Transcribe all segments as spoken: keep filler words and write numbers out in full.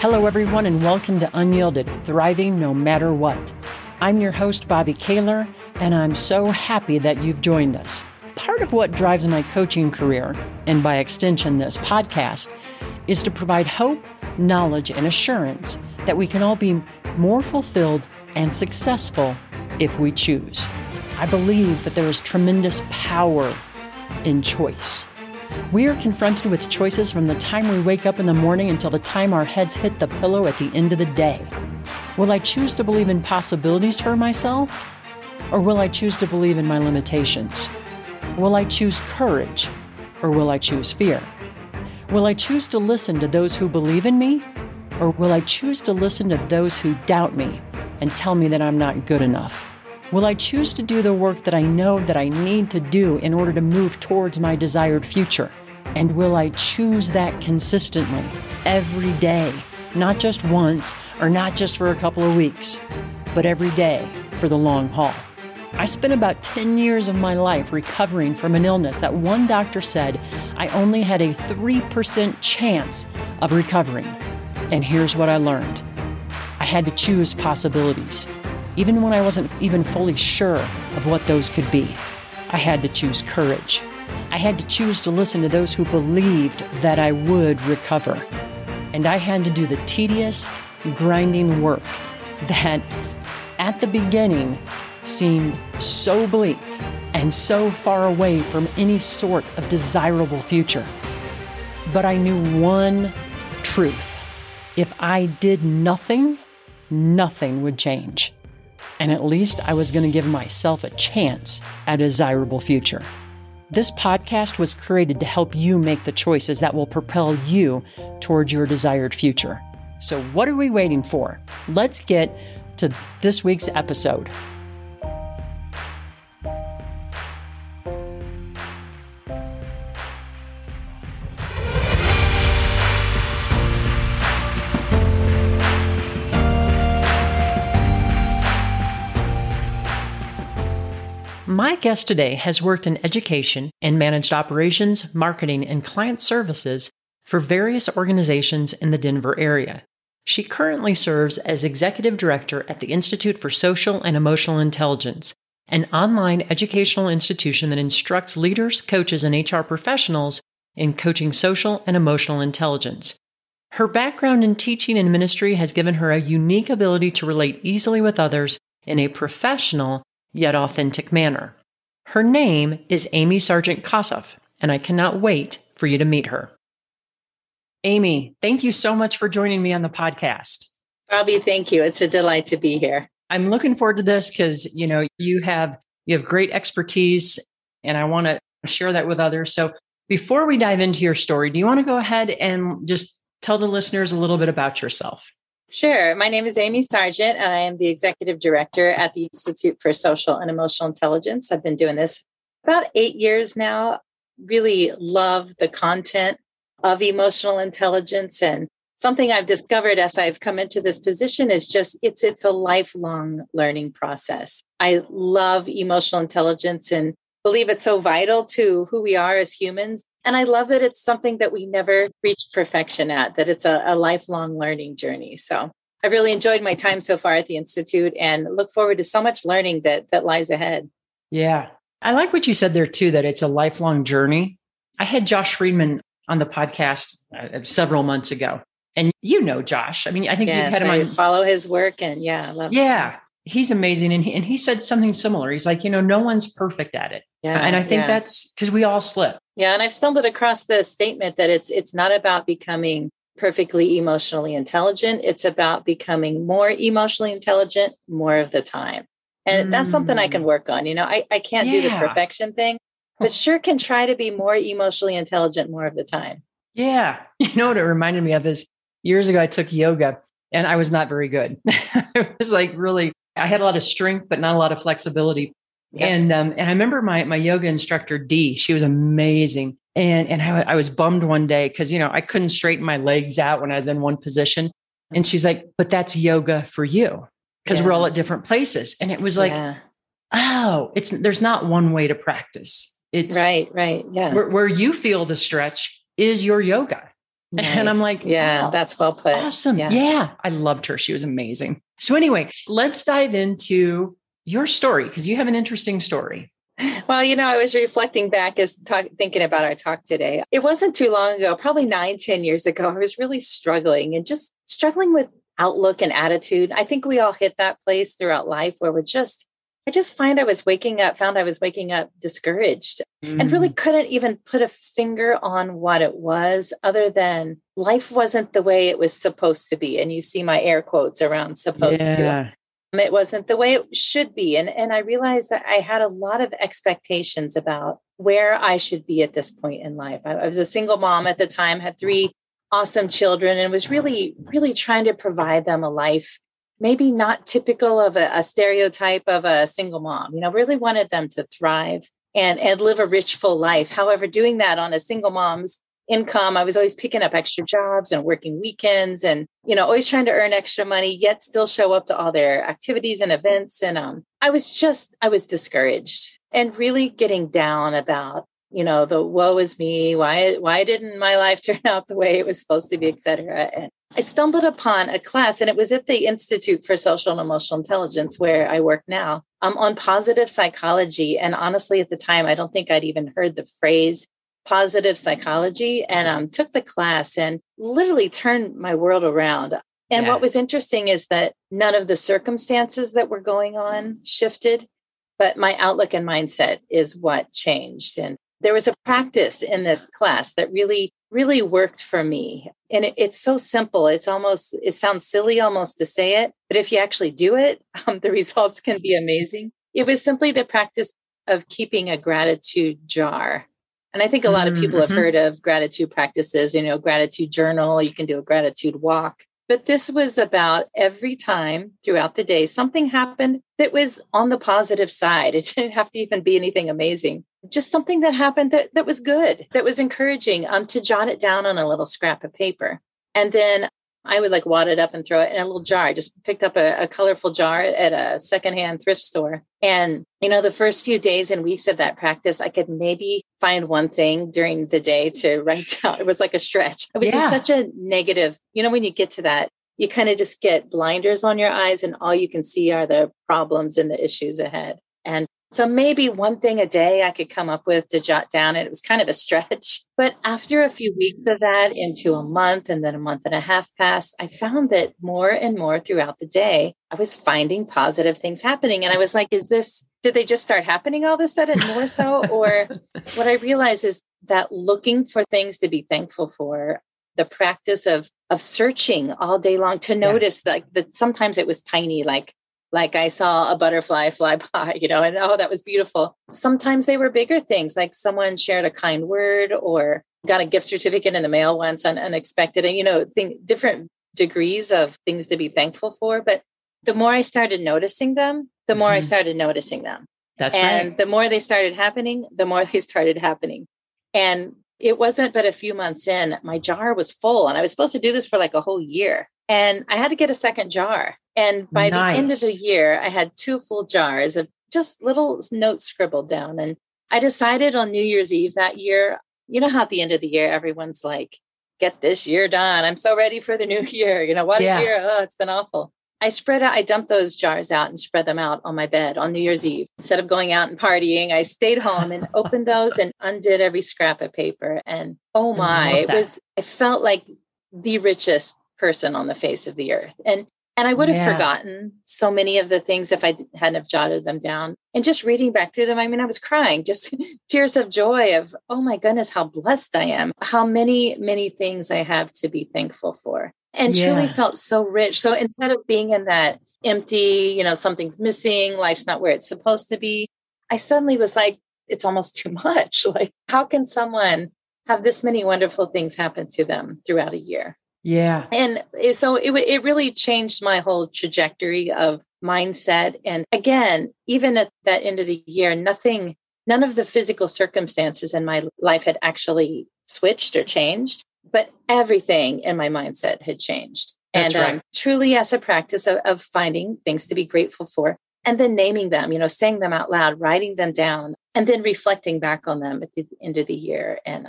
Hello, everyone, and welcome to Unyielded, Thriving No Matter What. I'm your host, Bobby Kaler, and I'm so happy that you've joined us. Part of what drives my coaching career, and by extension this podcast, is to provide hope, knowledge, and assurance that we can all be more fulfilled and successful if we choose. I believe that there is tremendous power in choice. We are confronted with choices from the time we wake up in the morning until the time our heads hit the pillow at the end of the day. Will I choose to believe in possibilities for myself? Or will I choose to believe in my limitations? Will I choose courage? Or will I choose fear? Will I choose to listen to those who believe in me? Or will I choose to listen to those who doubt me and tell me that I'm not good enough? Will I choose to do the work that I know that I need to do in order to move towards my desired future? And will I choose that consistently every day, not just once or not just for a couple of weeks, but every day for the long haul? I spent about ten years of my life recovering from an illness that one doctor said I only had a three percent chance of recovering. And here's what I learned. I had to choose possibilities. Even when I wasn't even fully sure of what those could be, I had to choose courage. I had to choose to listen to those who believed that I would recover. And I had to do the tedious, grinding work that at the beginning seemed so bleak and so far away from any sort of desirable future. But I knew one truth. If I did nothing, nothing would change. And at least I was going to give myself a chance at a desirable future. This podcast was created to help you make the choices that will propel you towards your desired future. So what are we waiting for? Let's get to this week's episode. My guest today has worked in education and managed operations, marketing, and client services for various organizations in the Denver area. She currently serves as Executive Director at the Institute for Social and Emotional Intelligence, an online educational institution that instructs leaders, coaches, and H R professionals in coaching social and emotional intelligence. Her background in teaching and ministry has given her a unique ability to relate easily with others in a professional yet authentic manner. Her name is Amy Sargent Kossoff, and I cannot wait for you to meet her. Amy, thank you so much for joining me on the podcast. Bobby, thank you. It's a delight to be here. I'm looking forward to this because, you know, you have you have great expertise, and I want to share that with others. So before we dive into your story, do you want to go ahead and just tell the listeners a little bit about yourself? Sure. My name is Amy Sargent, and I am the Executive Director at the Institute for Social and Emotional Intelligence. I've been doing this about eight years now. Really love the content of emotional intelligence, and something I've discovered as I've come into this position is just it's it's a lifelong learning process. I love emotional intelligence and believe it's so vital to who we are as humans. And I love that it's something that we never reach perfection at, that it's a, a lifelong learning journey. So I've really enjoyed my time so far at the Institute and look forward to so much learning that that lies ahead. Yeah. I like what you said there too, that it's a lifelong journey. I had Josh Friedman on the podcast uh, several months ago. And you know Josh. I mean, I think yes, you've had him I on. Follow his work and yeah, I love Yeah. Him. He's amazing. And he, and he said something similar. He's like, you know, no one's perfect at it. Yeah, and I think yeah. that's because we all slip. Yeah. And I've stumbled across the statement that it's it's not about becoming perfectly emotionally intelligent. It's about becoming more emotionally intelligent more of the time. And mm. that's something I can work on. You know, I, I can't yeah. do the perfection thing, but sure can try to be more emotionally intelligent more of the time. Yeah. You know what it reminded me of is years ago, I took yoga and I was not very good. It was like really, I had a lot of strength, but not a lot of flexibility. Yep. And um, and I remember my my yoga instructor, Dee, she was amazing. And and I, I was bummed one day because, you know, I couldn't straighten my legs out when I was in one position. And she's like, but that's yoga for you because yeah. we're all at different places. And it was like, yeah. oh, it's there's not one way to practice. It's right, right. Yeah. Where, where you feel the stretch is your yoga. Nice. And I'm like, yeah, oh, that's well put. Awesome. Yeah. yeah. I loved her. She was amazing. So anyway, let's dive into your story because you have an interesting story. Well, you know, I was reflecting back as talk, thinking about our talk today. It wasn't too long ago, probably nine, ten years ago. I was really struggling and just struggling with outlook and attitude. I think we all hit that place throughout life where we're just, I just find I was waking up, found I was waking up discouraged mm. and really couldn't even put a finger on what it was other than life wasn't the way it was supposed to be. And you see my air quotes around supposed yeah. to. It wasn't the way it should be. And, and I realized that I had a lot of expectations about where I should be at this point in life. I, I was a single mom at the time, had three awesome children, and was really, really trying to provide them a life, maybe not typical of a, a stereotype of a single mom. You know, really wanted them to thrive and, and live a rich, full life. However, doing that on a single mom's income, I was always picking up extra jobs and working weekends and, you know, always trying to earn extra money, yet still show up to all their activities and events. And um, I was just, I was discouraged and really getting down about, you know, the woe is me. Why, why didn't my life turn out the way it was supposed to be, et cetera. And I stumbled upon a class, and it was at the Institute for Social and Emotional Intelligence, where I work now, um, on positive psychology. And honestly, at the time, I don't think I'd even heard the phrase positive psychology, and um, took the class and literally turned my world around. And yeah. what was interesting is that none of the circumstances that were going on shifted, but my outlook and mindset is what changed. And there was a practice in this class that really, really worked for me. And it, it's so simple. It's almost, it sounds silly almost to say it, but if you actually do it, um, the results can be amazing. It was simply the practice of keeping a gratitude jar. And I think a lot of people have mm-hmm. heard of gratitude practices, you know, gratitude journal, you can do a gratitude walk. But this was about every time throughout the day, something happened that was on the positive side. It didn't have to even be anything amazing. Just something that happened that, that was good, that was encouraging, um, to jot it down on a little scrap of paper. And then I would like wad it up and throw it in a little jar. I just picked up a, a colorful jar at a secondhand thrift store. And, you know, the first few days and weeks of that practice, I could maybe find one thing during the day to write down. It was like a stretch. I was yeah. in such a negative, you know, when you get to that, you kind of just get blinders on your eyes and all you can see are the problems and the issues ahead. And so maybe one thing a day I could come up with to jot down. And it was kind of a stretch. But after a few weeks of that, into a month and then a month and a half passed, I found that more and more throughout the day, I was finding positive things happening. And I was like, is this, did they just start happening all of a sudden more so? Or what I realized is that looking for things to be thankful for, the practice of of searching all day long to notice yeah. that, that sometimes it was tiny, like Like I saw a butterfly fly by, you know, and oh, that was beautiful. Sometimes they were bigger things, like someone shared a kind word or got a gift certificate in the mail once on unexpected, and, you know, think different degrees of things to be thankful for. But the more I started noticing them, the more mm-hmm. I started noticing them. That's and right. the more they started happening, the more they started happening. And it wasn't but a few months in, my jar was full, and I was supposed to do this for like a whole year. And I had to get a second jar. And by nice. the end of the year, I had two full jars of just little notes scribbled down. And I decided on New Year's Eve that year, you know how at the end of the year, everyone's like, get this year done. I'm so ready for the new year. You know, what yeah. a year. Oh, it's been awful. I spread out, I dumped those jars out and spread them out on my bed on New Year's Eve. Instead of going out and partying, I stayed home and opened those and undid every scrap of paper. And oh my, it was, I felt like the richest person on the face of the earth. And and I would have yeah. forgotten so many of the things if I hadn't have jotted them down. And just reading back through them, I mean, I was crying, just tears of joy of, oh my goodness, how blessed I am, how many, many things I have to be thankful for. And yeah. truly felt so rich. So instead of being in that empty, you know, something's missing, life's not where it's supposed to be, I suddenly was like, it's almost too much. Like, how can someone have this many wonderful things happen to them throughout a year? Yeah. And so it it really changed my whole trajectory of mindset. And again, even at that end of the year, nothing, none of the physical circumstances in my life had actually switched or changed, but everything in my mindset had changed. That's and right. um, truly as a practice of, of finding things to be grateful for and then naming them, you know, saying them out loud, writing them down, and then reflecting back on them at the end of the year. And um,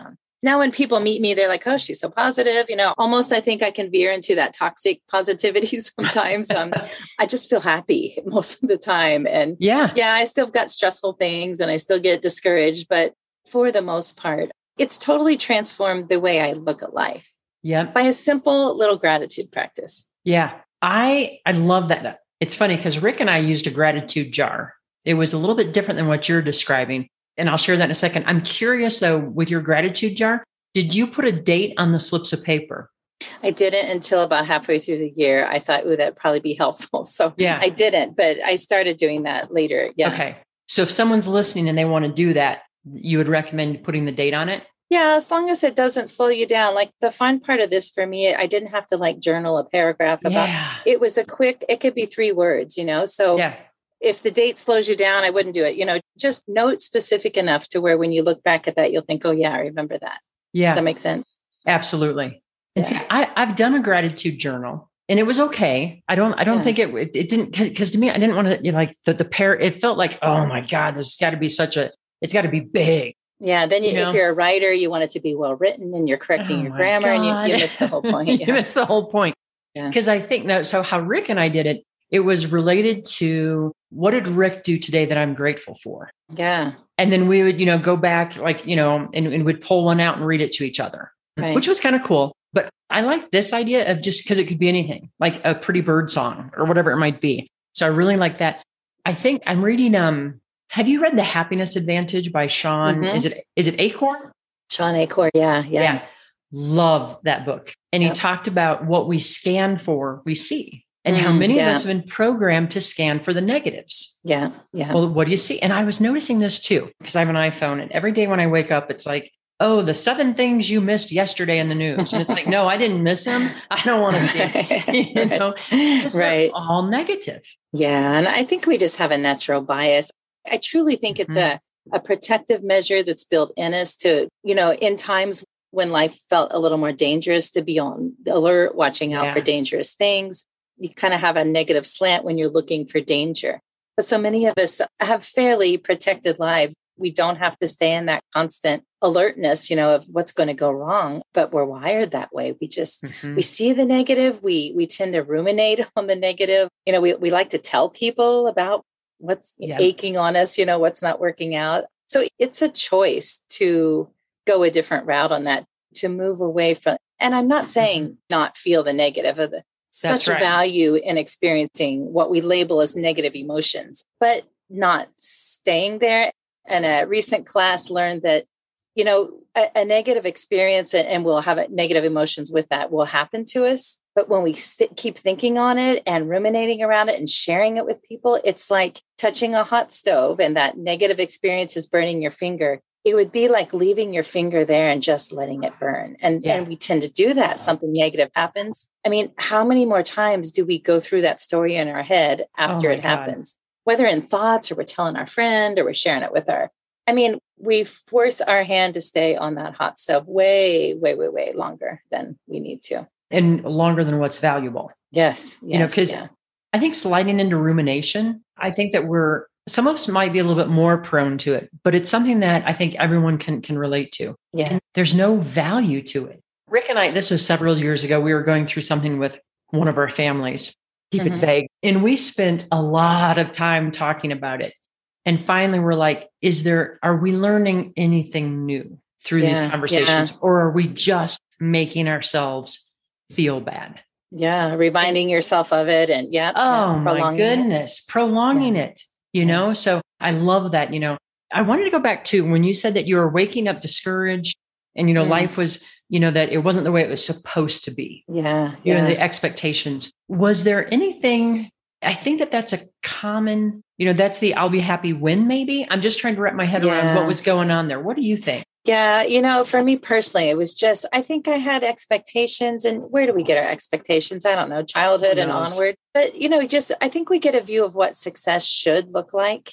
now when people meet me, they're like, oh, she's so positive. You know, almost I think I can veer into that toxic positivity sometimes. um, I just feel happy most of the time. And yeah, yeah, I still got stressful things and I still get discouraged. But for the most part, it's totally transformed the way I look at life. Yeah. By a simple little gratitude practice. Yeah. I, I love that. It's funny because Rick and I used a gratitude jar. It was a little bit different than what you're describing. And I'll share that in a second. I'm curious though, with your gratitude jar, did you put a date on the slips of paper? I didn't until about halfway through the year. I thought, ooh, that'd probably be helpful. So yeah, I didn't, but I started doing that later. Yeah. Okay. So if someone's listening and they want to do that, you would recommend putting the date on it? Yeah, as long as it doesn't slow you down. Like the fun part of this for me, I didn't have to like journal a paragraph about yeah. it. Was a quick, it could be three words, you know? So yeah. if the date slows you down, I wouldn't do it. You know, just note specific enough to where when you look back at that, you'll think, oh yeah, I remember that. Yeah. Does that make sense? Absolutely. And Yeah. see, I, I've done a gratitude journal and it was okay. I don't, I don't Yeah. think it, it, it didn't, cause, cause to me, I didn't want to you know, like the, the pair, it felt like, oh my God, this has got to be such a, it's got to be big. Yeah. Then you, You know? if you're a writer, you want it to be well written and you're correcting Oh your my grammar and you, God. you miss the whole point. You Yeah. miss the whole point. Yeah. Cause I think now, so how Rick and I did it, it was related to what did Rick do today that I'm grateful for? Yeah. And then we would, you know, go back like, you know, and, and we'd pull one out and read it to each other, Right. which was kind of cool. But I like this idea of just because it could be anything, like a pretty bird song or whatever it might be. So I really like that. I think I'm reading, um, have you read The Happiness Advantage by Sean? Mhm. Is it, is it Acorn? Sean Acorn. Yeah. Yeah. Yeah. Love that book. And Yep. he talked about what we scan for, we see, and how Mm, many yeah. of us have been programmed to scan for the negatives. Yeah. Yeah. Well, what do you see? And I was noticing this too, because I have an iPhone and every day when I wake up, it's like, oh, the seven things you missed yesterday in the news. And it's like, no, I didn't miss them. I don't want to see it. You know, it's Right. all negative. Yeah. And I think we just have a natural bias. I truly think it's Mhm. a, a protective measure that's built in us to, you know, in times when life felt a little more dangerous, to be on the alert, watching out Yeah. for dangerous things. You kind of have a negative slant when you're looking for danger. But so many of us have fairly protected lives. We don't have to stay in that constant alertness, you know, of what's going to go wrong, but we're wired that way. We just, Mhm. we see the negative. We, we tend to ruminate on the negative. You know, we, we like to tell people about what's Yeah. aching on us, you know, what's not working out. So it's a choice to go a different route on that, to move away from, and I'm not saying not feel the negative of the, That's such a right. value in experiencing what we label as negative emotions, but not staying there. And a recent class learned that, you know, a, a negative experience, and, and we'll have a, negative emotions with that will happen to us. But when we sit, keep thinking on it and ruminating around it and sharing it with people, it's like touching a hot stove and that negative experience is burning your finger. It would be like leaving your finger there and just letting it burn. And, Yeah. and we tend to do that. Something negative happens. I mean, how many more times do we go through that story in our head after Oh my it God. happens? Whether in thoughts or we're telling our friend or we're sharing it with our, I mean, we force our hand to stay on that hot stove way, way, way, way longer than we need to. And longer than what's valuable. Yes. You know, yes, because yeah. I think sliding into rumination, I think that we're, some of us might be a little bit more prone to it, but it's something that I think everyone can, can relate to. Yeah. And there's no value to it. Rick and I, this was several years ago, we were going through something with one of our families, keep Mhm. it vague. And we spent a lot of time talking about it. And finally, we're like, is there, are we learning anything new through these Yeah, conversations? yeah. Or are we just making ourselves feel bad? Yeah. Reminding yourself of it. And yeah. Oh yeah, my prolonging it. goodness, prolonging it, you Yeah. know? So I love that, you know. I wanted to go back to when you said that you were waking up discouraged and, you know, Mm. life was, you know, that it wasn't the way it was supposed to be, Yeah. you know, Yeah. the expectations. Was there anything, I think that that's a common, you know, that's the I'll be happy when maybe. I'm just trying to wrap my head around Yeah. what was going on there. What do you think? Yeah, you know, for me personally, it was just, I think I had expectations. And where do we get our expectations? I don't know, childhood Who and knows? onward. But, you know, just, I think we get a view of what success should look like.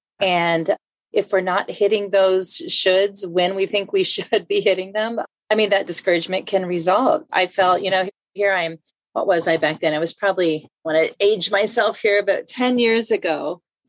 And if we're not hitting those shoulds when we think we should be hitting them, I mean, that discouragement can result. I felt, you know, here I am. What was I back then? I was probably, when I aged myself here about ten years ago,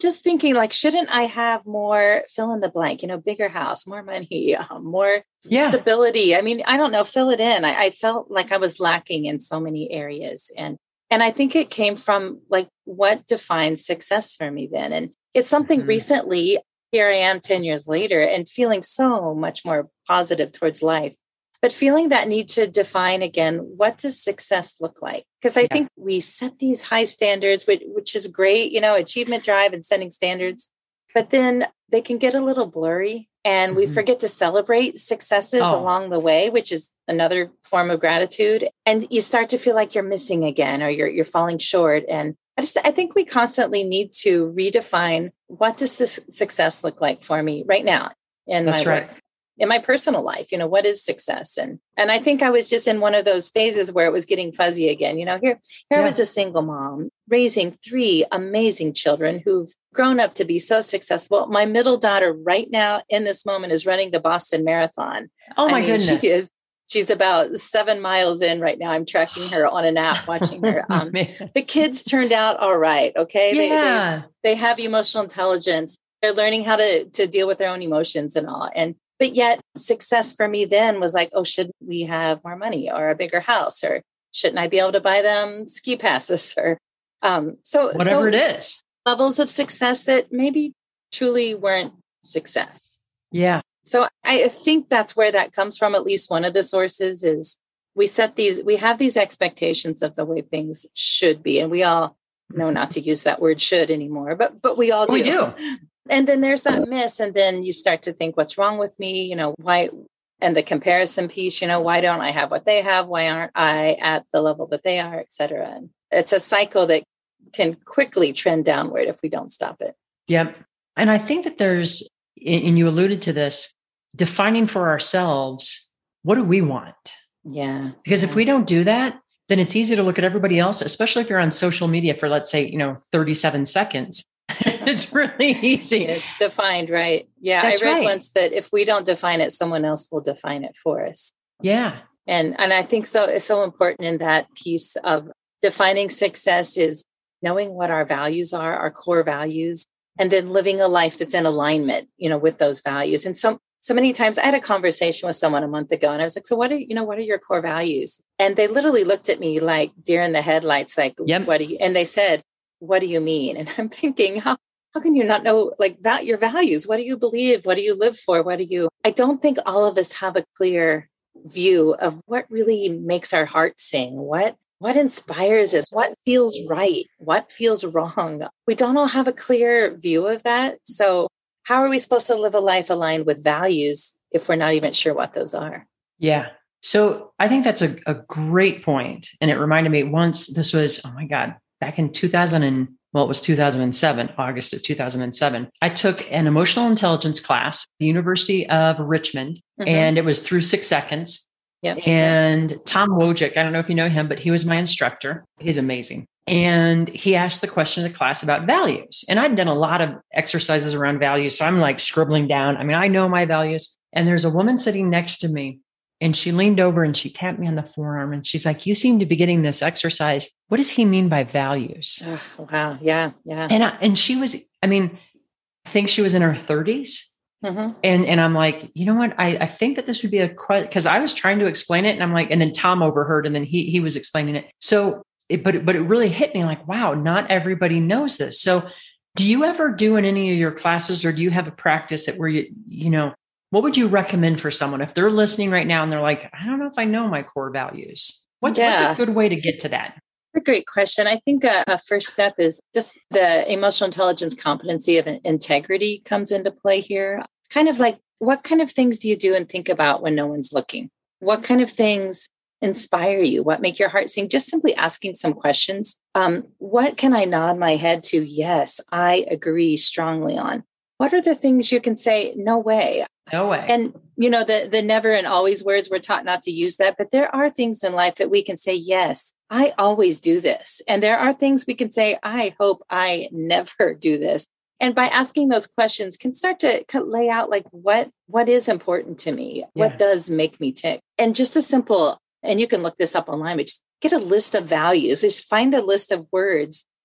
just thinking like, shouldn't I have more fill in the blank, you know, bigger house, more money, um, more yeah. stability? I mean, I don't know, fill it in. I, I felt like I was lacking in so many areas. And, and I think it came from like, what defines success for me then? And it's something mm-hmm. recently, here I am ten years later and feeling so much more positive towards life, but feeling that need to define again, what does success look like? Because I yeah. think we set these high standards, which, which is great, you know, achievement drive and setting standards, but then they can get a little blurry and mm-hmm. we forget to celebrate successes oh. along the way, which is another form of gratitude. And you start to feel like you're missing again, or you're, you're falling short. And I just, I think we constantly need to redefine, what does this success look like for me right now in That's my right. work, in my personal life? You know, what is success? And, and I think I was just in one of those phases where it was getting fuzzy again. You know, here, here yeah. was a single mom raising three amazing children who've grown up to be so successful. My middle daughter right now in this moment is running the Boston Marathon. Oh my I mean, goodness. She is. She's about seven miles in right now. I'm tracking her on an app, watching her. Um, the kids turned out all right. Okay. Yeah. They, they, they have emotional intelligence. They're learning how to, to deal with their own emotions and all. And, but yet success for me then was like, oh, shouldn't we have more money or a bigger house? Or shouldn't I be able to buy them ski passes? Or, um, so whatever so it is, levels of success that maybe truly weren't success. Yeah. So I think that's where that comes from. At least one of the sources is we set these, we have these expectations of the way things should be. And we all know not to use that word should anymore, but, but we all do. We do. And then there's that miss. And then you start to think, what's wrong with me? You know, why? And the comparison piece, you know, why don't I have what they have? Why aren't I at the level that they are, et cetera? And it's a cycle that can quickly trend downward if we don't stop it. Yep. And I think that there's, and you alluded to this, defining for ourselves, what do we want? Yeah. Because yeah. if we don't do that, then it's easy to look at everybody else, especially if you're on social media for, let's say, you know, thirty-seven seconds. It's really easy. It's defined, right? Yeah. That's I read right. once that if we don't define it, someone else will define it for us. Yeah. And, and I think so it's so important in that piece of defining success is knowing what our values are, our core values, and then living a life that's in alignment, you know, with those values. And so, so many times I had a conversation with someone a month ago and I was like, so what are, you know, what are your core values? And they literally looked at me like deer in the headlights, like, yep. what do you, and they said, what do you mean? And I'm thinking, how, how can you not know like that, your values? What do you believe? What do you live for? What do you, I don't think all of us have a clear view of what really makes our heart sing. What, what inspires us? What feels right? What feels wrong? We don't all have a clear view of that. So how are we supposed to live a life aligned with values if we're not even sure what those are? Yeah. So I think that's a, a great point. And it reminded me once, this was, oh my God, back in two thousand and well, it was two thousand seven, August of two thousand seven. I took an emotional intelligence class at the University of Richmond, mm-hmm. and it was through Six Seconds. Yep. And Tom Wojcik, I don't know if you know him, but he was my instructor. He's amazing. And he asked the question of the class about values. And I'd done a lot of exercises around values. So I'm like scribbling down. I mean, I know my values. And there's a woman sitting next to me. And she leaned over and she tapped me on the forearm. And she's like, you seem to be getting this exercise. What does he mean by values? Oh, wow. Yeah. Yeah. And, I, and she was, I mean, I think she was in her thirties. Mm-hmm. And, and I'm like, you know what? I, I think that this would be a question, because I was trying to explain it. And I'm like, and then Tom overheard and then he, he was explaining it. So, it, but, but it really hit me like, wow, not everybody knows this. So do you ever do in any of your classes, or do you have a practice that where you, you know, what would you recommend for someone if they're listening right now and they're like, I don't know if I know my core values? What's, yeah. what's a good way to get to that? A great question. I think a, a first step is just the emotional intelligence competency of integrity comes into play here. Kind of like, what kind of things do you do and think about when no one's looking? What kind of things inspire you? What make your heart sing? Just simply asking some questions. Um, what can I nod my head to? Yes, I agree strongly on. What are the things you can say, no way? No way. And, you know, the, the never and always words, we're taught not to use that, but there are things in life that we can say, yes, I always do this. And there are things we can say, I hope I never do this. And by asking those questions can start to lay out like what, what is important to me? Yeah. What does make me tick? And just a simple, and you can look this up online, but just get a list of values. Just find a list of words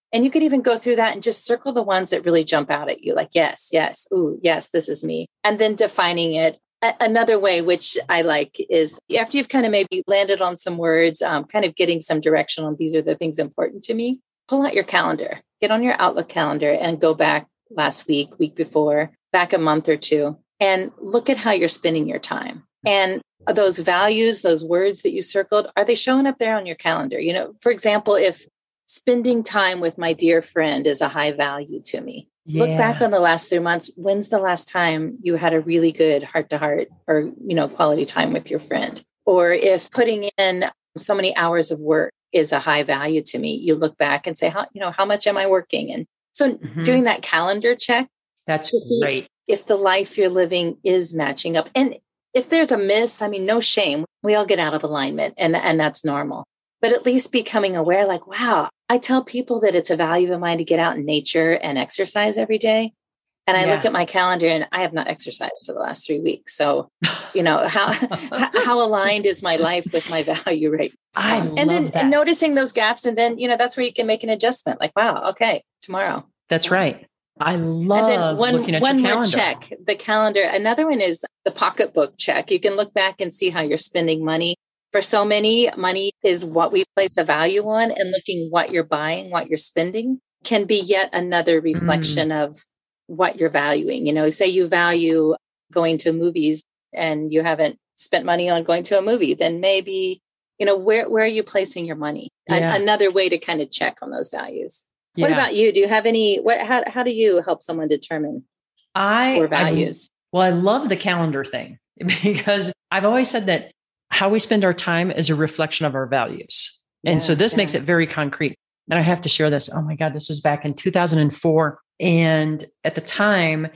And you could even go through that and just circle the ones that really jump out at you. Like, yes, yes. Ooh, yes, this is me. And then defining it. A- another way, which I like, is after you've kind of maybe landed on some words, um, kind of getting some direction on these are the things important to me, pull out your calendar, get on your Outlook calendar and go back last week, week before, back a month or two, and look at how you're spending your time. And those values, those words that you circled, are they showing up there on your calendar? You know, for example, if spending time with my dear friend is a high value to me, yeah. Look back on the last three months. When's the last time you had a really good heart to heart or, you know, quality time with your friend? Or if putting in so many hours of work is a high value to me, you look back and say, how, you know, how much am I working? And so mm-hmm. doing that calendar check. That's to see great. If the life you're living is matching up. And if there's a miss, I mean, no shame. We all get out of alignment and, and that's normal. But at least becoming aware, like, wow, I tell people that it's a value of mine to get out in nature and exercise every day. And I yeah. look at my calendar and I have not exercised for the last three weeks. So, you know, how how aligned is my life with my value rate? I um, love and then that. And noticing those gaps. And then, you know, that's where you can make an adjustment. Like, wow, okay, tomorrow. That's right. I love and then one, looking at one your more calendar. Check, the calendar. Another one is the pocketbook check. You can look back and see how you're spending money. For so many, money is what we place a value on, and looking what you're buying, what you're spending can be yet another reflection mm. of what you're valuing. You know, say you value going to movies and you haven't spent money on going to a movie, then maybe, you know, where, where are you placing your money? Yeah. An- another way to kind of check on those values. Yeah. What about you? Do you have any, what, how, how do you help someone determine I, core values? I, well, I love the calendar thing because I've always said that how we spend our time is a reflection of our values. And yeah, so this yeah. makes it very concrete. And I have to share this. Oh my God, this was back in two thousand four. And at the time,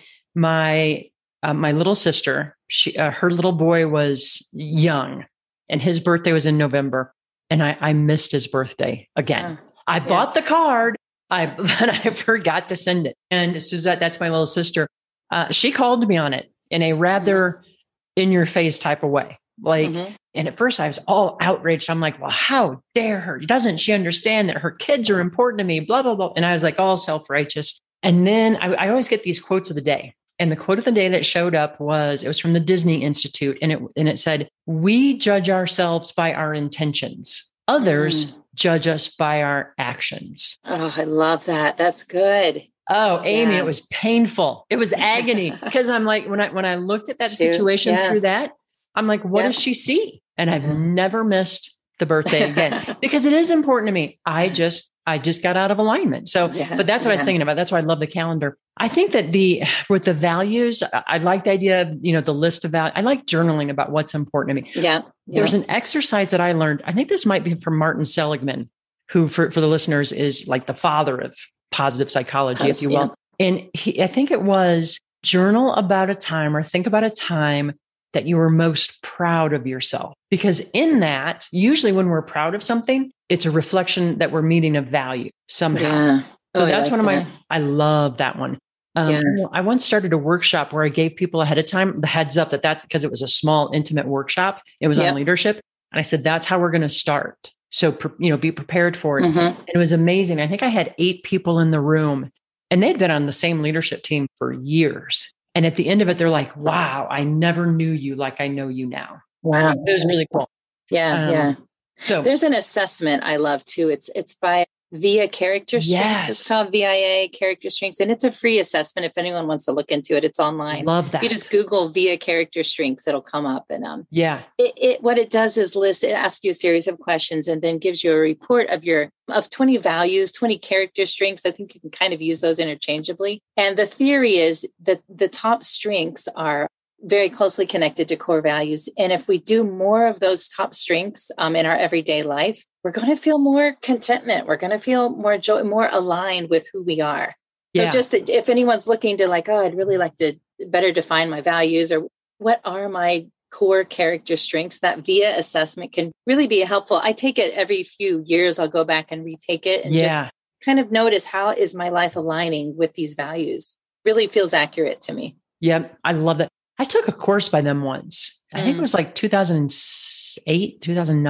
my, uh, my little sister, she, uh, her little boy was young and his birthday was in November. And I, I missed his birthday again. Uh, I yeah. bought the card, I, but I forgot to send it. And Suzette, that's my little sister. Uh, she called me on it in a rather in your face type of way. Like, mm-hmm. and at first I was all outraged. I'm like, well, how dare her? Doesn't she understand that her kids are important to me? Blah, blah, blah. And I was like, all self-righteous. And then I, I always get these quotes of the day. And the quote of the day that showed up was, it was from the Disney Institute. And it, and it said, we judge ourselves by our intentions. Others mm. judge us by our actions. Oh, I love that. That's good. Oh, Amy, yeah. It was painful. It was agony because I'm like, when I, when I looked at that Shoot. situation yeah. through that, I'm like, what yep. does she see? And I've mm-hmm. never missed the birthday again because it is important to me. I just, I just got out of alignment. So, yeah, but that's what yeah. I was thinking about. That's why I love the calendar. I think that the, with the values, I, I like the idea of, you know, the list of values. I like journaling about what's important to me. Yeah. There's yeah. an exercise that I learned. I think this might be from Martin Seligman, who for, for the listeners is like the father of positive psychology, Post, if you will. Yeah. And he, I think it was journal about a time or think about a time that you were most proud of yourself. Because in that, usually when we're proud of something, it's a reflection that we're meeting a value somehow. Yeah. Oh, so that's like one of that. my, I love that one. Um, yeah. I once started a workshop where I gave people ahead of time the heads up that that's because it was a small, intimate workshop. It was yep. on leadership. And I said, that's how we're going to start. So, you know, be prepared for it. Mm-hmm. And it was amazing. I think I had eight people in the room and they'd been on the same leadership team for years. And at the end of it, they're like, wow, I never knew you like I know you now. Wow. It was really cool. Yeah. Um, yeah. So there's an assessment I love too. It's, it's by Via Character Strengths. Yes. It's called V I A Character Strengths. And it's a free assessment. If anyone wants to look into it, it's online. Love that. You just Google Via Character Strengths. It'll come up. And um, yeah, it, it what it does is list, it asks you a series of questions and then gives you a report of your, of twenty values, twenty character strengths. I think you can kind of use those interchangeably. And the theory is that the top strengths are very closely connected to core values. And if we do more of those top strengths um, in our everyday life, we're going to feel more contentment. We're going to feel more joy, more aligned with who we are. So yeah. just that if anyone's looking to like, oh, I'd really like to better define my values or what are my core character strengths, that Via assessment can really be helpful. I take it every few years. I'll go back and retake it and yeah. just kind of notice how is my life aligning with these values. Really feels accurate to me. Yep. I love that. I took a course by them once. I mm. think it was like two thousand eight, two thousand nine. Yeah.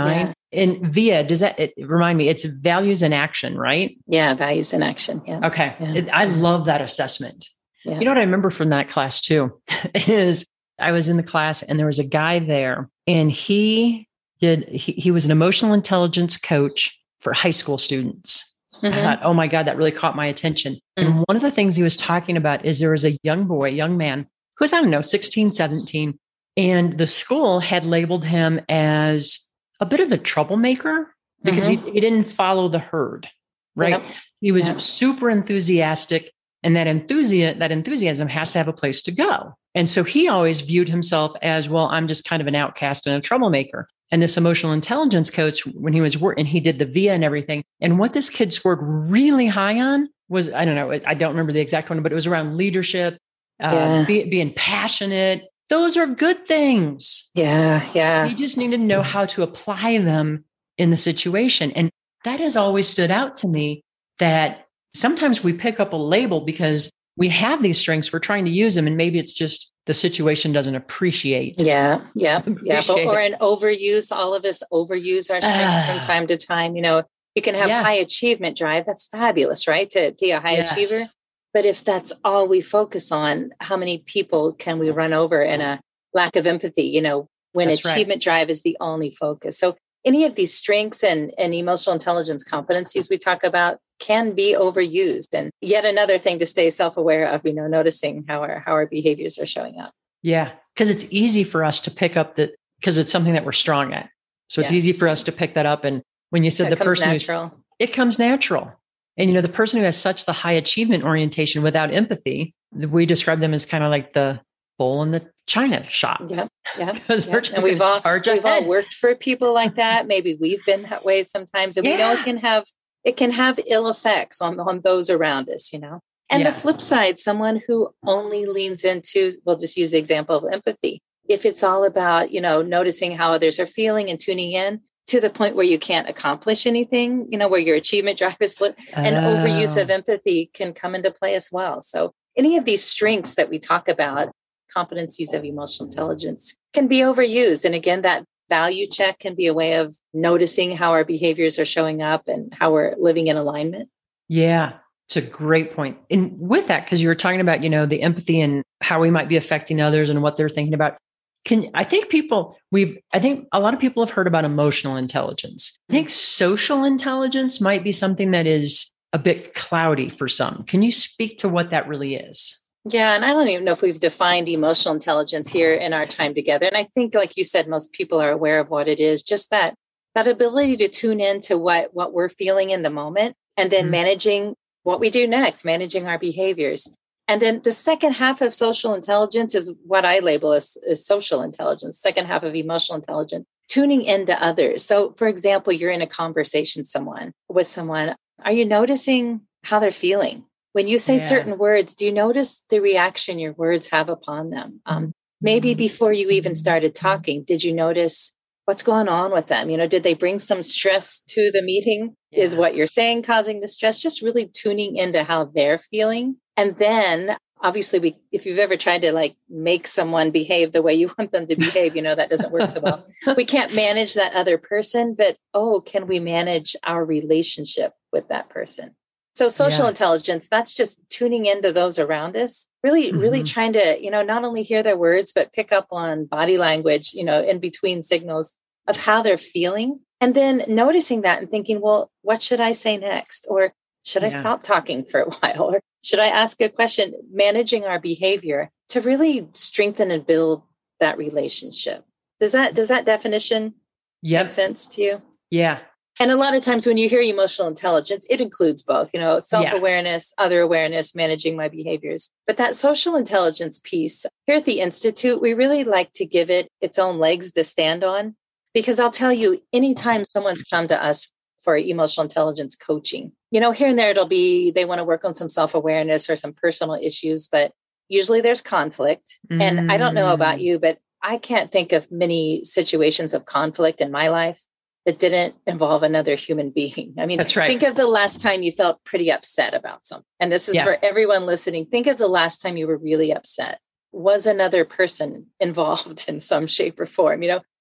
in VIA, does that it, remind me? It's values in action, right? Yeah, values in action. Yeah. Okay. Yeah. It, I love that assessment. Yeah. You know what I remember from that class too is I was in the class and there was a guy there and he did, he, he was an emotional intelligence coach for high school students. Mm-hmm. I thought, oh my God, that really caught my attention. Mm-hmm. And one of the things he was talking about is there was a young boy, young man who was, I don't know, sixteen, seventeen. And the school had labeled him as a bit of a troublemaker because mm-hmm. he, he didn't follow the herd, right? Yep. He was yep. super enthusiastic. And that enthusiasm, that enthusiasm has to have a place to go. And so he always viewed himself as, well, I'm just kind of an outcast and a troublemaker. And this emotional intelligence coach, when he was working, he did the VIA and everything. And what this kid scored really high on was, I don't know, I don't remember the exact one, but it was around leadership, uh, yeah. be, being passionate. Those are good things. Yeah, yeah. You just need to know how to apply them in the situation. And that has always stood out to me that sometimes we pick up a label because we have these strengths, we're trying to use them, and maybe it's just the situation doesn't appreciate. Yeah, yeah, appreciate yeah. But, or an it. overuse. All of us overuse our strengths uh, from time to time. You know, you can have yeah. high achievement drive. That's fabulous, right? To be a high yes. achiever. But if that's all we focus on, how many people can we run over in a lack of empathy? You know, when that's achievement right. drive is the only focus. So any of these strengths and, and emotional intelligence competencies we talk about can be overused. And yet another thing to stay self-aware of, you know, noticing how our, how our behaviors are showing up. Yeah. Because it's easy for us to pick up that, because it's something that we're strong at. So it's yeah. easy for us to pick that up. And when you said yeah, the person who's, it comes natural. And, you know, the person who has such the high achievement orientation without empathy, we describe them as kind of like the bull in the china shop. Yeah. Yeah. Because yeah. we're just and we've all, charge we've ahead. all worked for people like that. Maybe we've been that way sometimes. And yeah. we know it can have, it can have ill effects on, on those around us, you know. And yeah. the flip side, someone who only leans into, we'll just use the example of empathy. If it's all about, you know, noticing how others are feeling and tuning in to the point where you can't accomplish anything, you know, where your achievement drive is lit, oh. and overuse of empathy can come into play as well. So any of these strengths that we talk about, competencies of emotional intelligence, can be overused. And again, that value check can be a way of noticing how our behaviors are showing up and how we're living in alignment. Yeah, it's a great point. And with that, because you were talking about, you know, the empathy and how we might be affecting others and what they're thinking about. Can I think people we've I think a lot of people have heard about emotional intelligence. I think social intelligence might be something that is a bit cloudy for some. Can you speak to what that really is? Yeah, and I don't even know if we've defined emotional intelligence here in our time together. And I think, like you said, most people are aware of what it is. Just that that ability to tune into what what we're feeling in the moment, and then mm-hmm. managing what we do next, managing our behaviors. And then the second half of social intelligence is what I label as, as social intelligence, second half of emotional intelligence, tuning into others. So, for example, you're in a conversation someone with someone. Are you noticing how they're feeling? When you say yeah. certain words, do you notice the reaction your words have upon them? Um, maybe before you even started talking, did you notice what's going on with them? You know, did they bring some stress to the meeting? Yeah. Is what you're saying causing the stress? Just really tuning into how they're feeling. And then obviously we, if you've ever tried to like make someone behave the way you want them to behave, you know, that doesn't work so well. We can't manage that other person, but, oh, can we manage our relationship with that person? So social yeah. intelligence, that's just tuning into those around us, really, mm-hmm. really trying to, you know, not only hear their words, but pick up on body language, you know, in between signals of how they're feeling. And then noticing that and thinking, well, what should I say next? Or should yeah. I stop talking for a while? Or should I ask a question? Managing our behavior to really strengthen and build that relationship. Does that, does that definition yep. make sense to you? Yeah. And a lot of times when you hear emotional intelligence, it includes both, you know, self-awareness, yeah. other awareness, managing my behaviors. But that social intelligence piece here at the Institute, we really like to give it its own legs to stand on, because I'll tell you, anytime someone's come to us for emotional intelligence coaching, you know, here and there, it'll be, they want to work on some self-awareness or some personal issues, but usually there's conflict. Mm. And I don't know about you, but I can't think of many situations of conflict in my life that didn't involve another human being. I mean, that's right. Think of the last time you felt pretty upset about something. And this is yeah. for everyone listening. Think of the last time you were really upset. Was another person involved in some shape or form? You know,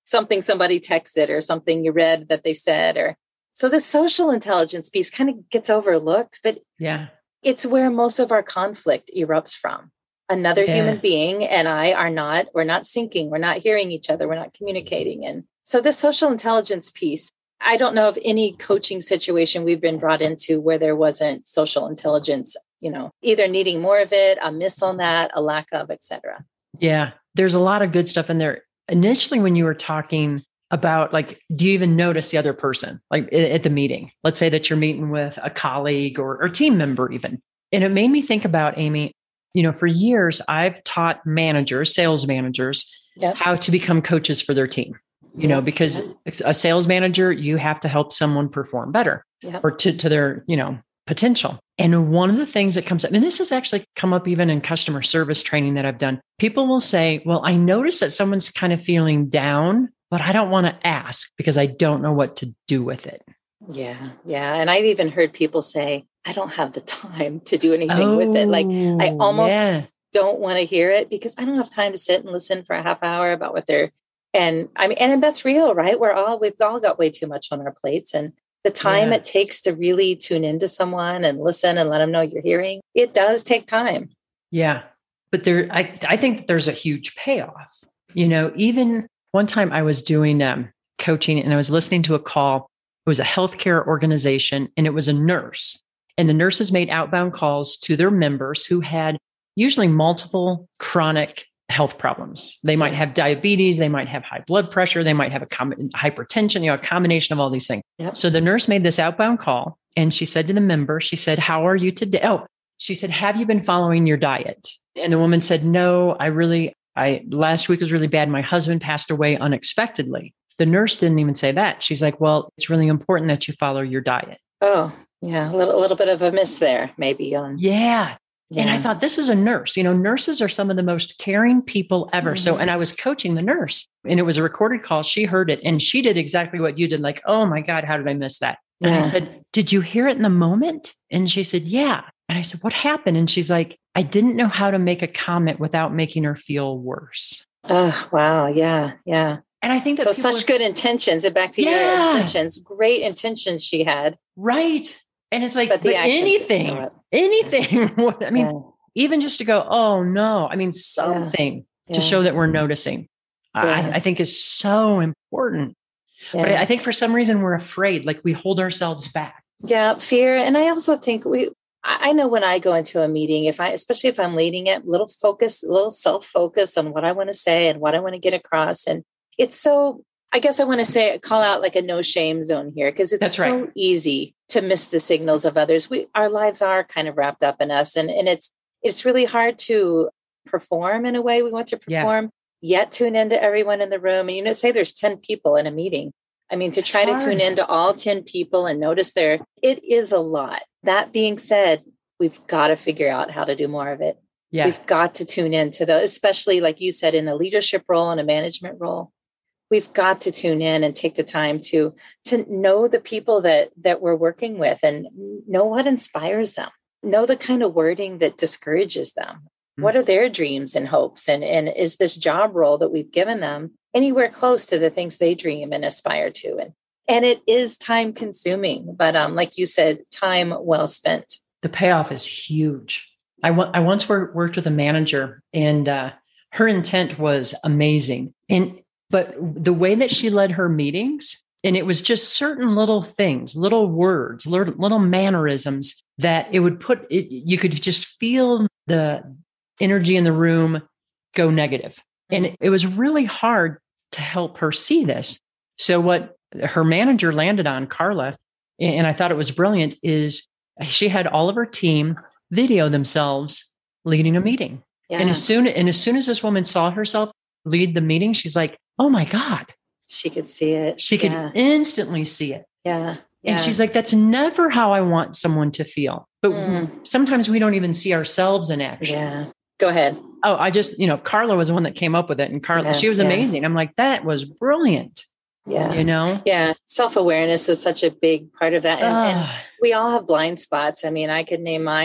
something somebody texted or something you read that they said. Or so the social intelligence piece kind of gets overlooked, but yeah, it's where most of our conflict erupts from. Another yeah. human being and I are not, we're not syncing, we're not hearing each other, we're not communicating. And so the social intelligence piece, I don't know of any coaching situation we've been brought into where there wasn't social intelligence, you know, either needing more of it, a miss on that, a lack of, et cetera. Yeah, there's a lot of good stuff in there. Initially, when you were talking about, like, do you even notice the other person, like at the meeting? Let's say that you're meeting with a colleague or, or team member even. And it made me think about, Amy, you know, for years, I've taught managers, sales managers, yep. how to become coaches for their team. You know, because yeah. a sales manager, you have to help someone perform better yep. or to, to their, you know, potential. And one of the things that comes up, and this has actually come up even in customer service training that I've done, people will say, well, I notice that someone's kind of feeling down, but I don't want to ask because I don't know what to do with it. Yeah. Yeah. And I've even heard people say, I don't have the time to do anything oh, with it. Like I almost yeah. don't want to hear it because I don't have time to sit and listen for a half hour about what they're And I mean, and that's real, right? We're all, we've all got way too much on our plates, and the time yeah. it takes to really tune into someone and listen and let them know you're hearing, it does take time. Yeah. But there, I, I think that there's a huge payoff. You know, even one time I was doing um, coaching and I was listening to a call. It was a healthcare organization and it was a nurse, and the nurses made outbound calls to their members who had usually multiple chronic health problems. They might have diabetes, they might have high blood pressure, they might have a com- hypertension, you know, a combination of all these things. Yep. So the nurse made this outbound call and she said to the member, she said, how are you today? Oh, she said, have you been following your diet? And the woman said, no, I really, I, last week was really bad. My husband passed away unexpectedly. The nurse didn't even say that. She's like, well, it's really important that you follow your diet. Oh, yeah. A little, a little bit of a miss there, maybe on. Yeah. Yeah. And I thought, this is a nurse. You know, nurses are some of the most caring people ever. Mm-hmm. So, and I was coaching the nurse and it was a recorded call. She heard it and she did exactly what you did. Like, oh my God, how did I miss that? Yeah. And I said, did you hear it in the moment? And she said, yeah. And I said, what happened? And she's like, I didn't know how to make a comment without making her feel worse. Oh, wow. Yeah. Yeah. And I think that so such are, good intentions. And back to yeah. your intentions, great intentions she had. Right. And it's like, but, but anything, anything, I mean, yeah. even just to go, oh no, I mean, something yeah. Yeah. to show that we're noticing, yeah. I, I think is so important. Yeah. But I, I think for some reason we're afraid, like we hold ourselves back. Yeah. Fear. And I also think we, I know when I go into a meeting, if I, especially if I'm leading it, little focus, little self-focus on what I want to say and what I want to get across. And it's so, I guess I want to say, call out like a no shame zone here, because it's That's so right. easy to miss the signals of others. We, our lives are kind of wrapped up in us, and, and it's, it's really hard to perform in a way we want to perform, yeah. yet tune into everyone in the room. And, you know, say there's ten people in a meeting. I mean, to try to tune into all ten people and notice there, it is a lot. That being said, we've got to figure out how to do more of it. Yeah. We've got to tune into those, especially like you said, in a leadership role and a management role. We've got to tune in and take the time to, to know the people that, that we're working with and know what inspires them, know the kind of wording that discourages them. Mm-hmm. What are their dreams and hopes? And, and is this job role that we've given them anywhere close to the things they dream and aspire to? And, and it is time consuming, but um, like you said, time well spent. The payoff is huge. I, w- I once worked with a manager and uh, her intent was amazing. And But the way that she led her meetings, and it was just certain little things, little words, little, little mannerisms that it would put, it, you could just feel the energy in the room go negative. And it, it was really hard to help her see this. So what her manager landed on, Carla, and I thought it was brilliant, is she had all of her team video themselves leading a meeting. Yeah. And as soon, and as soon as this woman saw herself lead the meeting, she's like, oh my God. She could see it. She could yeah. instantly see it. Yeah. yeah. And she's like, that's never how I want someone to feel. But mm. sometimes we don't even see ourselves in action. Yeah. Go ahead. Oh, I just, you know, Carla was the one that came up with it. And Carla, yeah, she was yeah. amazing. I'm like, that was brilliant. Yeah. You know? Yeah. Self-awareness is such a big part of that. And, and we all have blind spots. I mean, I could name mine.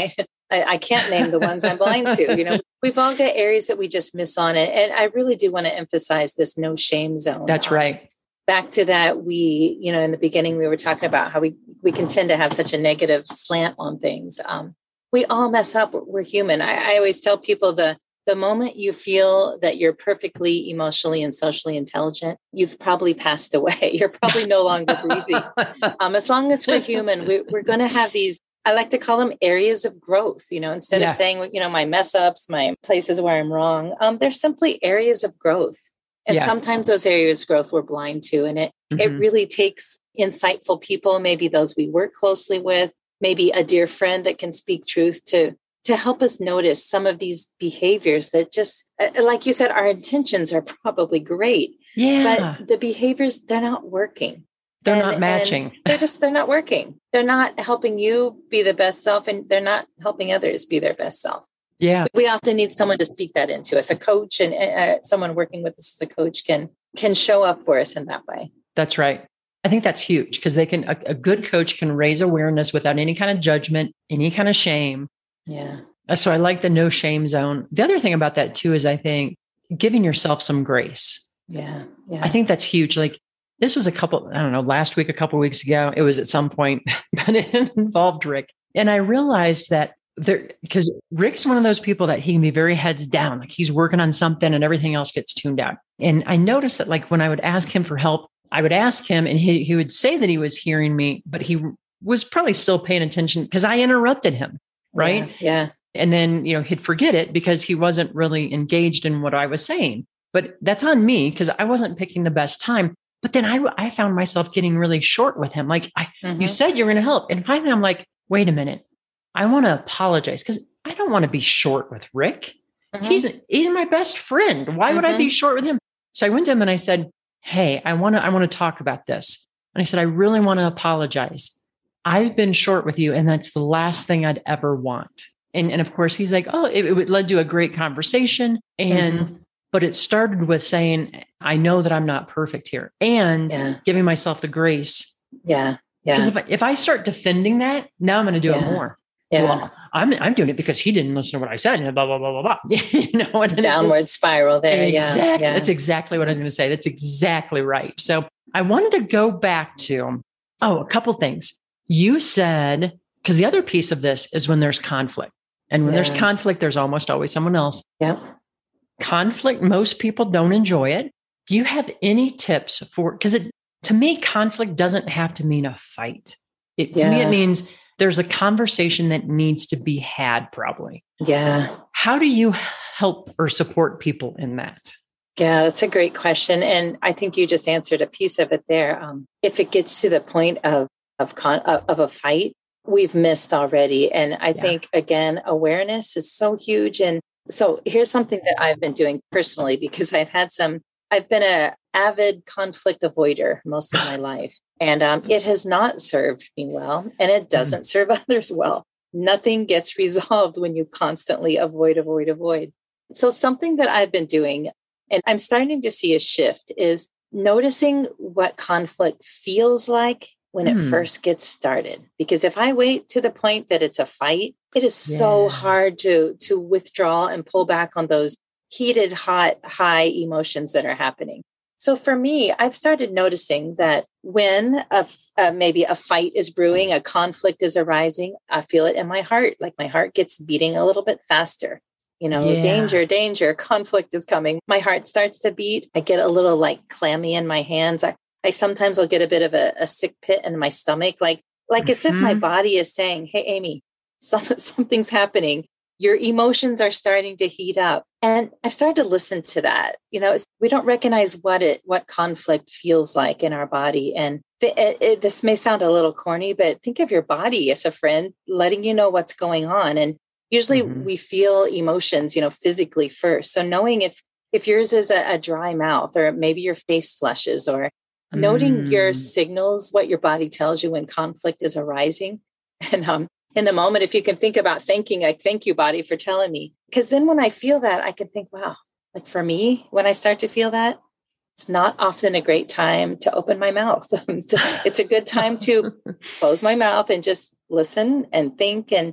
I, I can't name the ones I'm blind to. You know, we've all got areas that we just miss on it. And I really do want to emphasize this no shame zone. That's um, right. Back to that, we, you know, in the beginning, we were talking about how we, we can tend to have such a negative slant on things. Um, we all mess up. We're human. I, I always tell people the, the moment you feel that you're perfectly emotionally and socially intelligent, you've probably passed away. You're probably no longer breathing. Um, as long as we're human, we, we're going to have these, I like to call them areas of growth, you know, instead yeah. of saying, you know, my mess ups, my places where I'm wrong, um, they're simply areas of growth. And yeah. sometimes those areas of growth we're blind to. And it, mm-hmm. it really takes insightful people, maybe those we work closely with, maybe a dear friend that can speak truth to, to help us notice some of these behaviors that just, like you said, our intentions are probably great. Yeah. But the behaviors, they're not working. They're and, not matching. They're just, they're not working. They're not helping you be the best self, and they're not helping others be their best self. Yeah. We often need someone to speak that into us. A coach and uh, someone working with us as a coach can, can show up for us in that way. That's right. I think that's huge because they can, a, a good coach can raise awareness without any kind of judgment, any kind of shame. Yeah. So I like the no shame zone. The other thing about that too, is I think giving yourself some grace. Yeah. Yeah. I think that's huge. Like, this was a couple, I don't know, last week, a couple of weeks ago, it was at some point, but it involved Rick. And I realized that there, because Rick's one of those people that he can be very heads down, like he's working on something and everything else gets tuned out. And I noticed that like when I would ask him for help, I would ask him and he, he would say that he was hearing me, but he was probably still paying attention because I interrupted him. Right. Yeah, yeah. And then, you know, he'd forget it because he wasn't really engaged in what I was saying. But that's on me because I wasn't picking the best time. But then I, I found myself getting really short with him. Like, I, mm-hmm. you said you're going to help. And finally, I'm like, wait a minute. I want to apologize because I don't want to be short with Rick. Mm-hmm. He's, he's my best friend. Why mm-hmm. would I be short with him? So I went to him and I said, hey, I want to, I want to talk about this. And I said, I really want to apologize. I've been short with you. And that's the last thing I'd ever want. And, and of course, he's like, oh, it, it led to a great conversation. And mm-hmm. But it started with saying, I know that I'm not perfect here and yeah. giving myself the grace. Yeah. Yeah. Because if I, if I start defending that, now I'm going to do yeah. it more. Yeah. Well, I'm, I'm doing it because he didn't listen to what I said. And blah, blah, blah, blah, blah. you know, and downward just, spiral there. Exactly. Yeah. yeah. That's exactly what I was going to say. That's exactly right. So I wanted to go back to, oh, a couple things. You said, because the other piece of this is when there's conflict. And when yeah. there's conflict, there's almost always someone else. Yeah. Conflict, most people don't enjoy it. Do you have any tips for, because it, to me, conflict doesn't have to mean a fight. It, yeah. To me, it means there's a conversation that needs to be had probably. Yeah. How do you help or support people in that? Yeah, that's a great question. And I think you just answered a piece of it there. Um, if it gets to the point of, of, con, of, of a fight, we've missed already. And I yeah. think, again, awareness is so huge. And so here's something that I've been doing personally, because I've had some, I've been an avid conflict avoider most of my life, and um, it has not served me well, and it doesn't mm. serve others well. Nothing gets resolved when you constantly avoid, avoid, avoid. So something that I've been doing, and I'm starting to see a shift, is noticing what conflict feels like when it mm. first gets started. Because if I wait to the point that it's a fight, it is yeah. so hard to, to withdraw and pull back on those heated, hot, high emotions that are happening. So for me, I've started noticing that when a, uh, maybe a fight is brewing, a conflict is arising, I feel it in my heart, like my heart gets beating a little bit faster. You know, yeah. danger, danger, conflict is coming. My heart starts to beat. I get a little like clammy in my hands. I, I sometimes will get a bit of a, a sick pit in my stomach, like like mm-hmm. as if my body is saying, hey, Amy, some, something's happening. Your emotions are starting to heat up. And I started to listen to that. You know, we don't recognize what it, what conflict feels like in our body. And th- it, it, this may sound a little corny, but think of your body as a friend, letting you know what's going on. And usually mm-hmm. we feel emotions, you know, physically first. So knowing if, if yours is a, a dry mouth, or maybe your face flushes, or mm. noting your signals, what your body tells you when conflict is arising. And, um, in the moment, if you can think about thanking, like, thank you, body, for telling me. Because then when I feel that, I can think, wow, like for me, when I start to feel that, it's not often a great time to open my mouth. It's a good time to close my mouth and just listen and think. And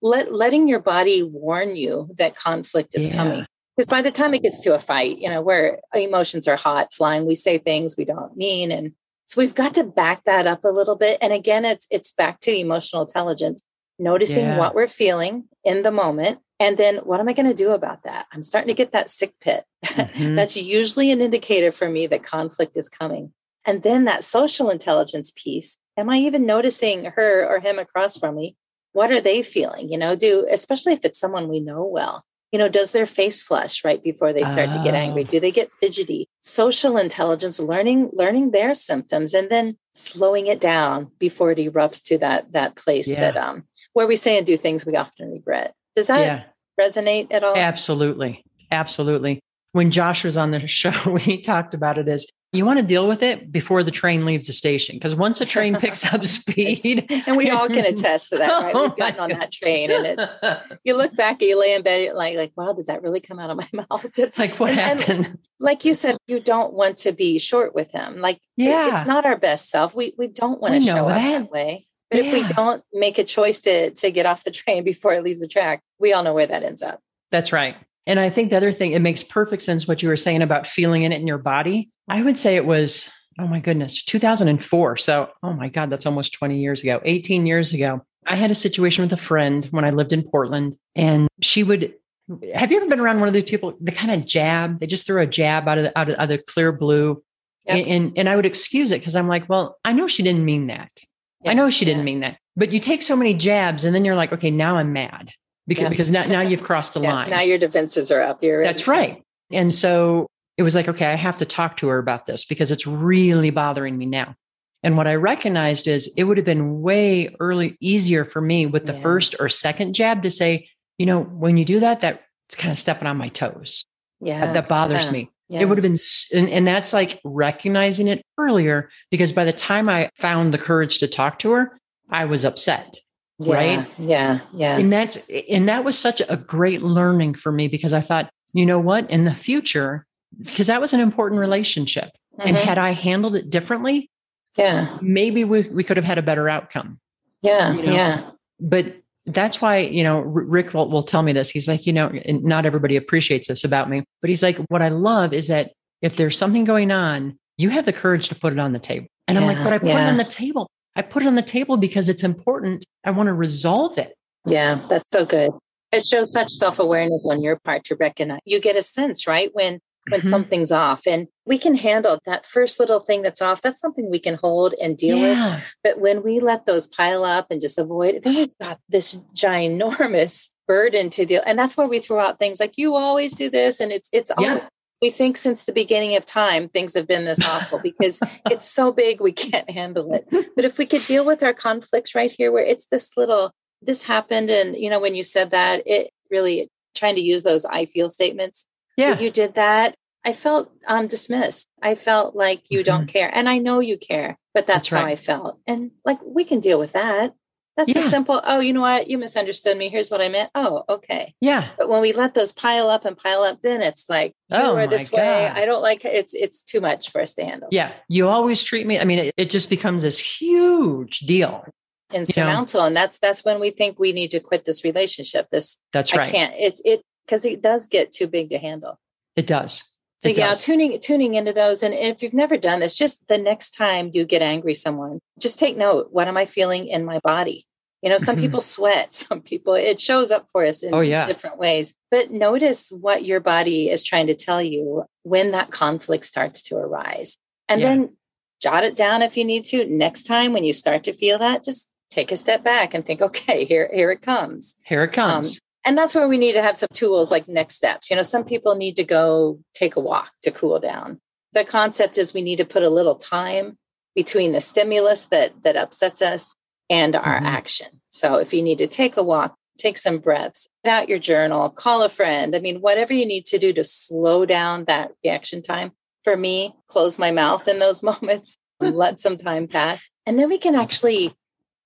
let, letting your body warn you that conflict is Yeah. coming. Because by the time it gets to a fight, you know, where emotions are hot flying, we say things we don't mean. And so we've got to back that up a little bit. And again, it's it's back to emotional intelligence, noticing Yeah. what we're feeling in the moment. And then what am I going to do about that? I'm starting to get that sick pit. Mhm. That's usually an indicator for me that conflict is coming. And then that social intelligence piece. Am I even noticing her or him across from me? What are they feeling? You know, do, especially if it's someone we know well, you know, does their face flush right before they start to get angry? Oh. Do they get fidgety? Social intelligence, learning, learning their symptoms and then slowing it down before it erupts to that, that place Yeah. that, um, where we say and do things we often regret. Does that Yeah. resonate at all? Absolutely. Absolutely. When Josh was on the show, he talked about it as you want to deal with it before the train leaves the station. Because once a train picks up speed. And we all can attest to that, right? Oh We've gotten my on God. that train and it's, you look back and you lay in bed, you're like, like, wow, did that really come out of my mouth? Like what and, and happened? like you said, you don't want to be short with him. Like it- Yeah. it's not our best self. We we don't want I to know show up that. that way. But if we Yeah. don't make a choice to to get off the train before it leaves the track, we all know where that ends up. That's right. And I think the other thing, it makes perfect sense what you were saying about feeling it in your body. I would say it was, oh my goodness, two thousand four. So, oh my God, that's almost twenty years ago, eighteen years ago. I had a situation with a friend when I lived in Portland, and she would, have you ever been around one of those people, the kind of jab, they just throw a jab out of the, out of, out of the clear blue. Yep. And, and, and I would excuse it because I'm like, well, I know she didn't mean that. Yeah, I know she didn't yeah. mean that, but you take so many jabs and then you're like, okay, now I'm mad because, Yeah. because now, now you've crossed a Yeah, line. now your defenses are up. You're ready. That's right. And so it was like, okay, I have to talk to her about this because it's really bothering me now. And what I recognized is it would have been way early, easier for me with the Yeah. first or second jab to say, you know, when you do that, that's kind of stepping on my toes. Yeah. That, that bothers yeah. me. Yeah. It would have been, s- and, and that's like recognizing it earlier because by the time I found the courage to talk to her, I was upset. Yeah, Right. Yeah. Yeah. And that's, and that was such a great learning for me because I thought, you know what, in the future, because that was an important relationship. And Mhm. had I handled it differently, Yeah. maybe we, we could have had a better outcome. Yeah. You know? Yeah. But that's why, you know, R- Rick will, will tell me this. He's like, you know, and not everybody appreciates this about me, but he's like, what I love is that if there's something going on, you have the courage to put it on the table. And I'm like, Yeah, but I put yeah. it on the table. I put it on the table because it's important. I want to resolve it. Yeah. That's so good. It shows such self-awareness on your part to recognize. You get a sense, right? When when Mhm. something's off and we can handle that first little thing that's off. That's something we can hold and deal with. Yeah. But when we let those pile up and just avoid it, then we've got this ginormous burden to deal. And that's where we throw out things like, you always do this. And it's, it's all, Yeah. we think since the beginning of time, things have been this awful because it's so big, we can't handle it. But if we could deal with our conflicts right here, where it's this little, this happened. And, you know, when you said that, it really trying to use those I feel statements. Yeah. When you did that, I felt um, dismissed. I felt like you Mhm. don't care. And I know you care, but that's, That's how right. I felt. And like, we can deal with that. That's Yeah. a simple, oh, you know what? You misunderstood me. Here's what I meant. Oh, okay. Yeah. But when we let those pile up and pile up, then it's like, you Oh are my this way. God. I don't like it. It's, it's too much for us to handle. Yeah. You always treat me. I mean, it, it just becomes this huge deal. Insurmountable. And that's, that's when we think we need to quit this relationship. This, That's I right. can't, it's, it, because it does get too big to handle. It does. So It yeah, does. tuning tuning into those. And if you've never done this, just the next time you get angry someone, just take note. What am I feeling in my body? You know, some Mhm. people sweat, some people, it shows up for us in Oh, yeah. different ways. But notice what your body is trying to tell you when that conflict starts to arise. And Yeah. then jot it down if you need to. Next time when you start to feel that, just take a step back and think, okay, here, here it comes. Here it comes. Um, And that's where we need to have some tools like next steps. You know, some people need to go take a walk to cool down. The concept is we need to put a little time between the stimulus that that upsets us and our Mhm. action. So if you need to take a walk, take some breaths, get out your journal, call a friend. I mean, whatever you need to do to slow down that reaction time. For me, close my mouth in those moments, and let some time pass. And then we can actually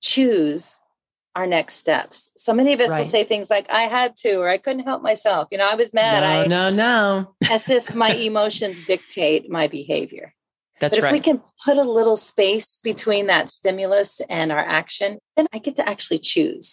choose our next steps. So many of us will Right. say things like, I had to, or I couldn't help myself. You know, I was mad. No, I, no, no. as if my emotions dictate my behavior. That's But if right. we can put a little space between that stimulus and our action, then I get to actually choose.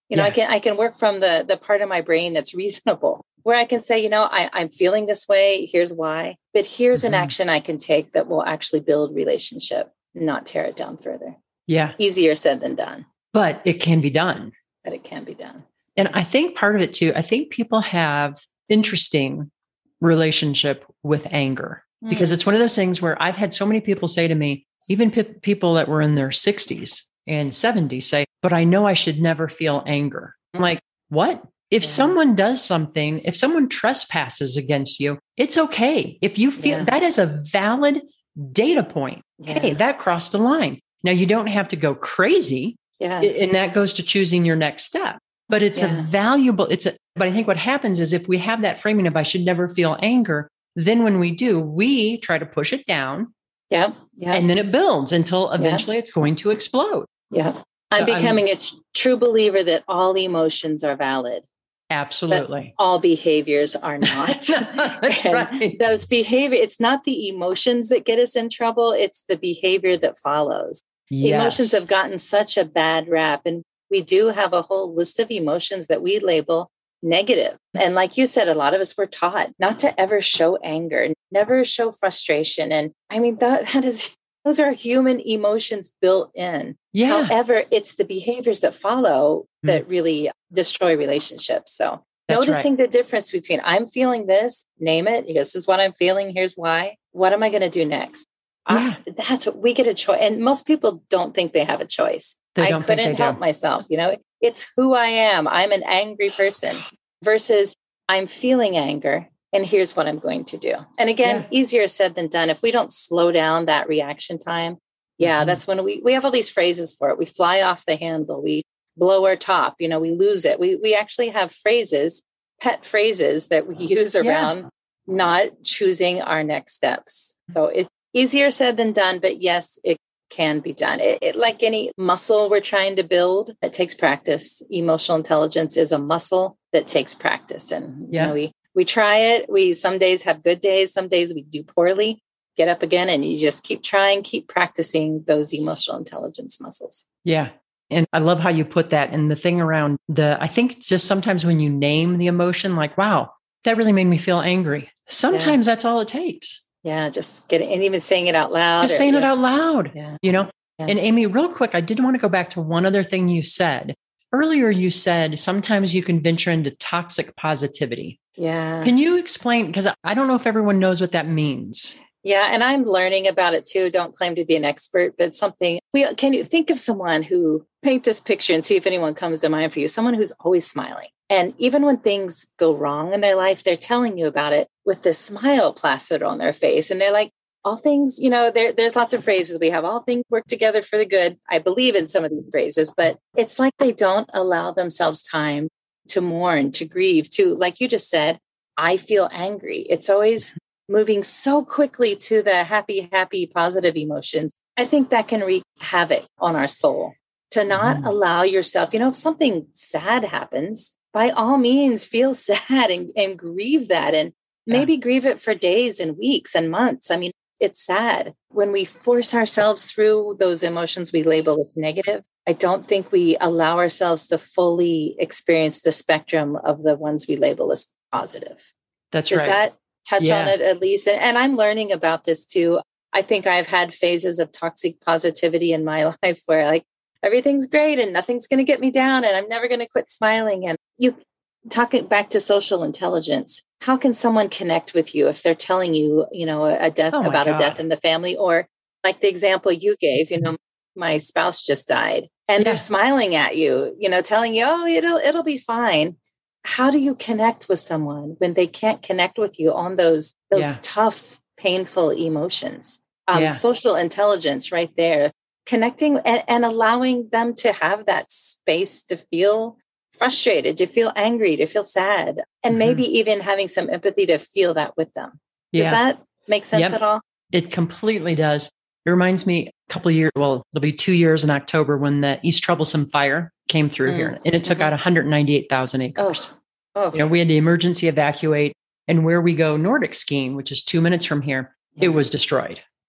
You know, Yeah. I can I can work from the the part of my brain that's reasonable, where I can say, you know, I, I'm feeling this way. Here's why. But here's an Mhm. action I can take that will actually build relationship, not tear it down further. Yeah. Easier said than done, But it can be done. but it can be done. And I think part of it too, I think people have interesting relationship with anger because Mm. it's one of those things where I've had so many people say to me, even pe- people that were in their sixties and seventies say, but I know I should never feel anger. I'm like, what? If Yeah. someone does something, if someone trespasses against you, it's okay. If you feel Yeah. that is a valid data point, hey, Yeah. that crossed a line. Now you don't have to go crazy. Yeah. And that goes to choosing your next step. But it's Yeah. a valuable, it's a, but I think what happens is if we have that framing of I should never feel anger, then when we do, we try to push it down. Yeah. Yeah. And then it builds until eventually it's going to explode. Yeah. I'm So becoming a tr- true believer that all emotions are valid. Absolutely. But all behaviors are not. That's And right. those behavior, it's not the emotions that get us in trouble. It's the behavior that follows. Yes. Emotions have gotten such a bad rap. And we do have a whole list of emotions that we label negative. And like you said, a lot of us were taught not to ever show anger, never show frustration. And I mean, that, that is, those are human emotions built in. Yeah. However, it's the behaviors that follow Mm. that really destroy relationships. So That's noticing right. the difference between I'm feeling this, name it. This is what I'm feeling. Here's why. What am I going to do next? Yeah. I, that's what we get a choice. And most people don't think they have a choice. They I don't think couldn't they help do. myself. You know, it's who I am. I'm an angry person versus I'm feeling anger. And here's what I'm going to do. And again, Yeah. easier said than done. If we don't slow down that reaction time, yeah, Mhm. that's when we, we have all these phrases for it. We fly off the handle. We blow our top, you know, we lose it. We, we actually have phrases, pet phrases that we use around Yeah. not choosing our next steps. So it's easier said than done, but yes, it can be done. It, it, like any muscle we're trying to build, it takes practice. Emotional intelligence is a muscle that takes practice. And Yeah. you know, we, we try it. We some days have good days. Some days we do poorly. Get up again and you just keep trying, keep practicing those emotional intelligence muscles. Yeah. And I love how you put that. And the thing around the, I think just sometimes when you name the emotion, like, wow, that really made me feel angry. Sometimes that's all it takes. Yeah, just get it, and even saying it out loud. Just or, saying it yeah. out loud, Yeah. you know? Yeah. And Amy, real quick, I did want to go back to one other thing you said. Earlier, you said sometimes you can venture into toxic positivity. Yeah. Can you explain? Because I don't know if everyone knows what that means. Yeah. And I'm learning about it too. Don't claim to be an expert, but something we can you think of someone who paint this picture and see if anyone comes to mind for you, someone who's always smiling. And even when things go wrong in their life, they're telling you about it with this smile plastered on their face. And they're like, all things, you know, there, there's lots of phrases we have, all things work together for the good. I believe in some of these phrases, but it's like they don't allow themselves time to mourn, to grieve, to, like you just said, I feel angry. It's always moving so quickly to the happy, happy, positive emotions. I think that can wreak havoc on our soul. To not Mm. allow yourself, you know, if something sad happens, by all means, feel sad and, and grieve that. And maybe Yeah. grieve it for days and weeks and months. I mean, it's sad when we force ourselves through those emotions we label as negative. I don't think we allow ourselves to fully experience the spectrum of the ones we label as positive. That's Does right. that touch Yeah. on it at least? And, and I'm learning about this too. I think I've had phases of toxic positivity in my life where like everything's great and nothing's going to get me down and I'm never going to quit smiling. And you talking back to social intelligence, how can someone connect with you if they're telling you, you know, a death Oh my about a God. death in the family, or like the example you gave, you know, my spouse just died and Yeah. they're smiling at you, you know, telling you, oh, it'll, it'll be fine. How do you connect with someone when they can't connect with you on those, those Yeah. tough, painful emotions? Um, Yeah. Social intelligence right there, connecting and, and allowing them to have that space to feel frustrated, to feel angry, to feel sad, and Mhm. maybe even having some empathy to feel that with them. Does Yeah. that make sense Yep. at all? It completely does. It reminds me a couple of years, well, it'll be two years in October when the East Troublesome fire came through Mm. here and it took Mhm. out one hundred ninety-eight thousand acres. Oh, You know, we had to emergency evacuate, and where we go Nordic skiing, which is two minutes from here, Yeah. it was destroyed.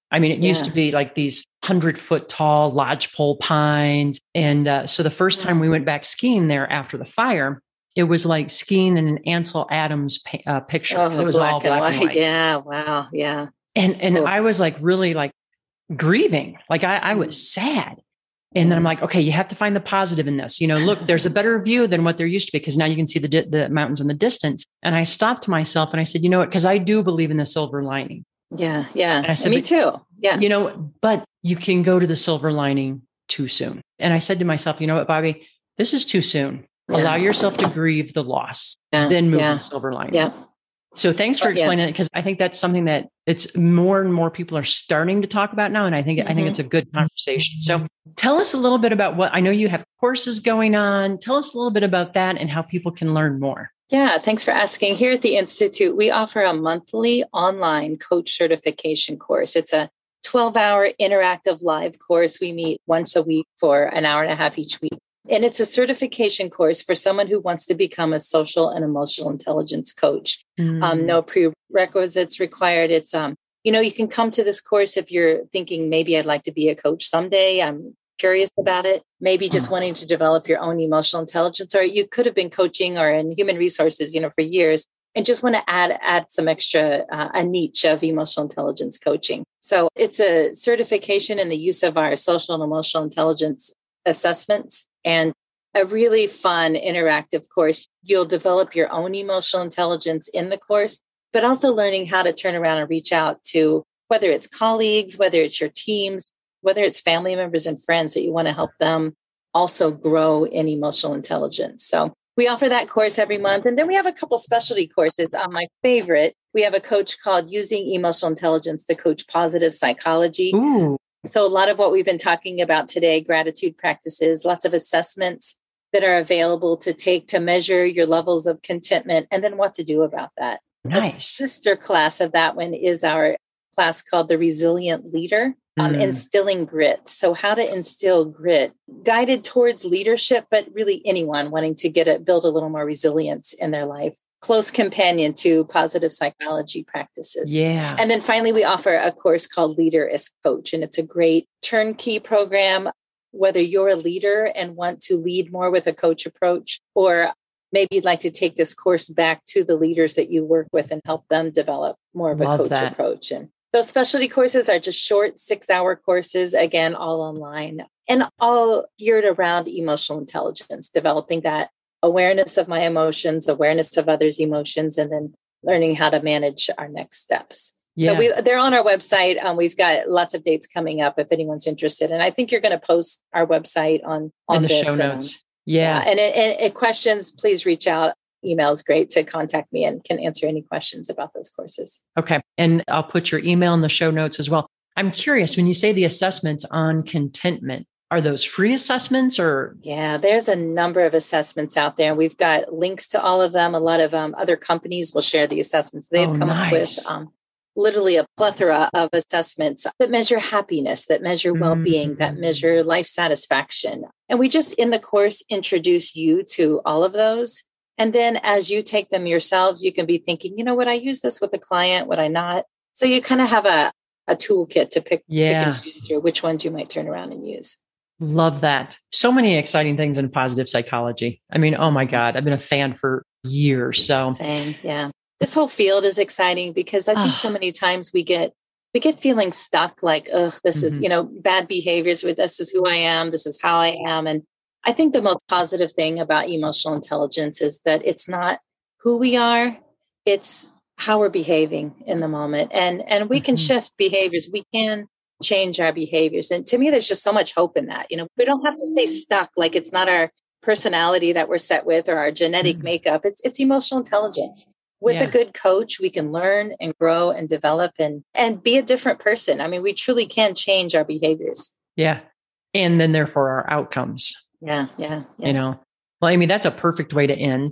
I mean, it Yeah. used to be like these hundred foot tall lodgepole pines. And uh, so the first time we went back skiing there after the fire, it was like skiing in an Ansel Adams pa- uh, picture because Oh, it was black all and black and white. white. Yeah. Wow. Yeah. And and Cool. I was like really like grieving, like I, I was Mm. sad. And then I'm like, okay, you have to find the positive in this. You know, look, there's a better view than what there used to be because now you can see the di- the mountains in the distance. And I stopped myself and I said, you know what? Because I do believe in the silver lining. Yeah. Yeah. And I said, me but- too. Yeah. You know, but you can go to the silver lining too soon. And I said to myself, you know what, Bobby, this is too soon. Yeah. Allow yourself to grieve the loss, Yeah. then move Yeah. to the silver lining. Yeah. So thanks for Oh, yeah. explaining it because I think that's something that it's more and more people are starting to talk about now. And I think I think Mhm. it's a good conversation. So tell us a little bit about what I know you have courses going on. Tell us a little bit about that and how people can learn more. Yeah, thanks for asking. Here at the Institute, we offer a monthly online coach certification course. It's a twelve hour interactive live course. We meet once a week for an hour and a half each week. And it's a certification course for someone who wants to become a social and emotional intelligence coach. Mm. Um, no prerequisites required. It's, um, you know, you can come to this course if you're thinking, maybe I'd like to be a coach someday. I'm curious about it. Maybe just wanting to develop your own emotional intelligence, or you could have been coaching or in human resources, you know, for years and just want to add, add some extra, uh, a niche of emotional intelligence coaching. So it's a certification in the use of our social and emotional intelligence assessments and a really fun interactive course. You'll develop your own emotional intelligence in the course, but also learning how to turn around and reach out to whether it's colleagues, whether it's your teams, whether it's family members and friends that you want to help them also grow in emotional intelligence. So we offer that course every month. And then we have a couple specialty courses. Um, my favorite, we have a coach called Using Emotional Intelligence to Coach Positive Psychology. Ooh. So a lot of what we've been talking about today, gratitude practices, lots of assessments that are available to take to measure your levels of contentment and then what to do about that. Nice. A sister class of that one is our class called The Resilient Leader, um, Mm. Instilling Grit. So how to instill grit, guided towards leadership, but really anyone wanting to get it, build a little more resilience in their life. Close companion to positive psychology practices. Yeah. And then finally, we offer a course called Leader as Coach, and it's a great turnkey program. Whether you're a leader and want to lead more with a coach approach, or maybe you'd like to take this course back to the leaders that you work with and help them develop more of a Love coach that. approach. And those specialty courses are just short six hour courses, again, all online and all geared around emotional intelligence, developing that awareness of my emotions, awareness of others' emotions, and then learning how to manage our next steps. Yeah. So we, they're on our website. Um, we've got lots of dates coming up if anyone's interested. And I think you're going to post our website on, on in the this, show and, notes. Yeah. yeah. And, and, and questions, please reach out. Email is great to contact me and can answer any questions about those courses. Okay. And I'll put your email in the show notes as well. I'm curious, when you say the assessments on contentment, are those free assessments or? Yeah, there's a number of assessments out there. We've got links to all of them. A lot of um, other companies will share the assessments they've Oh, come up nice. with. Um, literally a plethora of assessments that measure happiness, that measure well-being, Mm-hmm. that measure life satisfaction. And we just in the course introduce you to all of those. And then as you take them yourselves, you can be thinking, you know, would I use this with a client? Would I not? So you kind of have a, a toolkit to pick, Yeah. pick and choose through which ones you might turn around and use. Love that. So many exciting things in positive psychology. I mean, oh my God, I've been a fan for years. So Same. Yeah. This whole field is exciting because I think so many times we get, we get feeling stuck like, oh, this is, Mhm. you know, bad behaviors with this is who I am. This is how I am. And I think the most positive thing about emotional intelligence is that it's not who we are. It's how we're behaving in the moment. And, and we can Mhm. shift behaviors. We can change our behaviors. And to me, there's just so much hope in that. You know, we don't have to stay stuck. Like it's not our personality that we're set with or our genetic Mhm. makeup. It's, it's emotional intelligence. With Yeah. a good coach, we can learn and grow and develop and, and be a different person. I mean, we truly can change our behaviors. Yeah. And then therefore our outcomes, Yeah. Yeah. yeah. you know, well, Amy, that's a perfect way to end.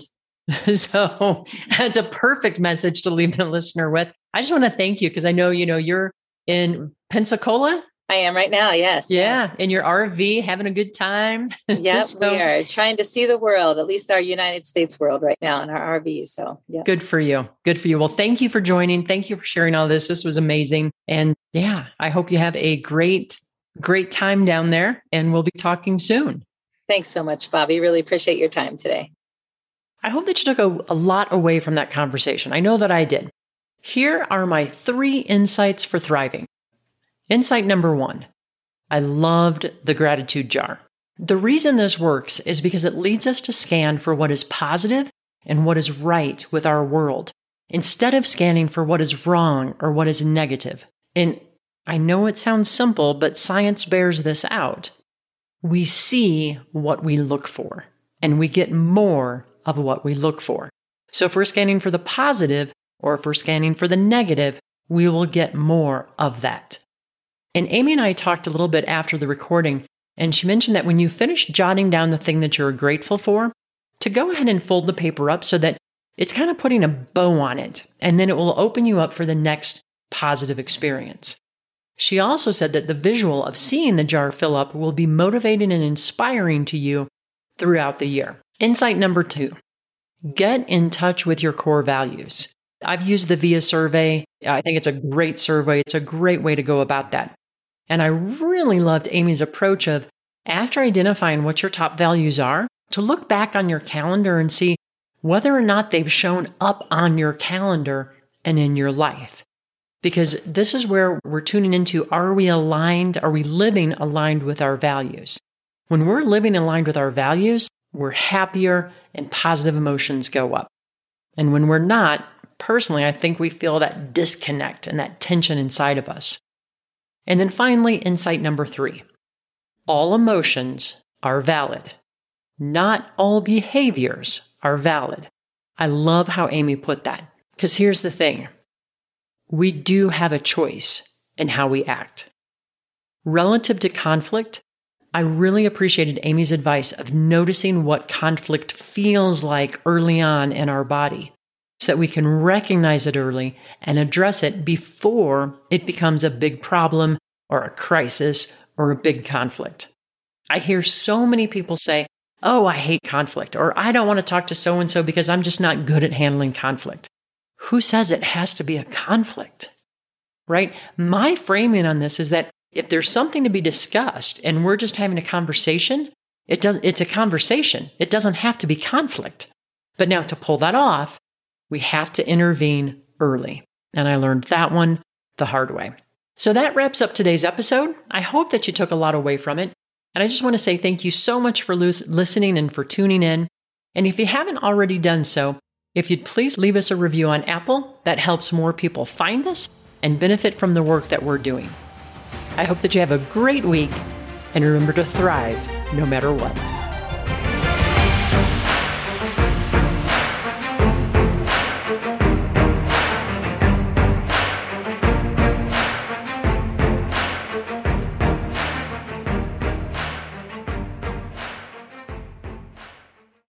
So that's a perfect message to leave the listener with. I just want to thank you because I know, you know, you're in Pensacola. I am right now. Yes. Yeah. Yes. In your R V, having a good time. Yep. So, we are trying to see the world, at least our United States world right now in our R V. So yeah. Good for you. Good for you. Well, thank you for joining. Thank you for sharing all this. This was amazing. And yeah, I hope you have a great, great time down there, and we'll be talking soon. Thanks so much, Bobby. Really appreciate your time today. I hope that you took a, a lot away from that conversation. I know that I did. Here are my three insights for thriving. Insight number one, I loved the gratitude jar. The reason this works is because it leads us to scan for what is positive and what is right with our world, instead of scanning for what is wrong or what is negative. And I know it sounds simple, but science bears this out. We see what we look for, and we get more of what we look for. So if we're scanning for the positive, or if we're scanning for the negative, we will get more of that. And Amy and I talked a little bit after the recording, and she mentioned that when you finish jotting down the thing that you're grateful for, to go ahead and fold the paper up so that it's kind of putting a bow on it, and then it will open you up for the next positive experience. She also said that the visual of seeing the jar fill up will be motivating and inspiring to you throughout the year. Insight number two, get in touch with your core values. I've used the V I A survey. I think it's a great survey. It's a great way to go about that. And I really loved Amy's approach of, after identifying what your top values are, to look back on your calendar and see whether or not they've shown up on your calendar and in your life. Because this is where we're tuning into, are we aligned? Are we living aligned with our values? When we're living aligned with our values, we're happier and positive emotions go up. And when we're not, personally, I think we feel that disconnect and that tension inside of us. And then finally, insight number three, all emotions are valid. Not all behaviors are valid. I love how Amy put that, because here's the thing. We do have a choice in how we act. Relative to conflict, I really appreciated Amy's advice of noticing what conflict feels like early on in our body, so that we can recognize it early and address it before it becomes a big problem or a crisis or a big conflict. I hear so many people say, oh, I hate conflict, or I don't want to talk to so-and-so because I'm just not good at handling conflict. Who says it has to be a conflict, right? My framing on this is that if there's something to be discussed and we're just having a conversation, it does, it's a conversation. It doesn't have to be conflict. But now to pull that off, we have to intervene early. And I learned that one the hard way. So that wraps up today's episode. I hope that you took a lot away from it. And I just want to say thank you so much for listening and for tuning in. And if you haven't already done so, if you'd please leave us a review on Apple, that helps more people find us and benefit from the work that we're doing. I hope that you have a great week, and remember to thrive no matter what.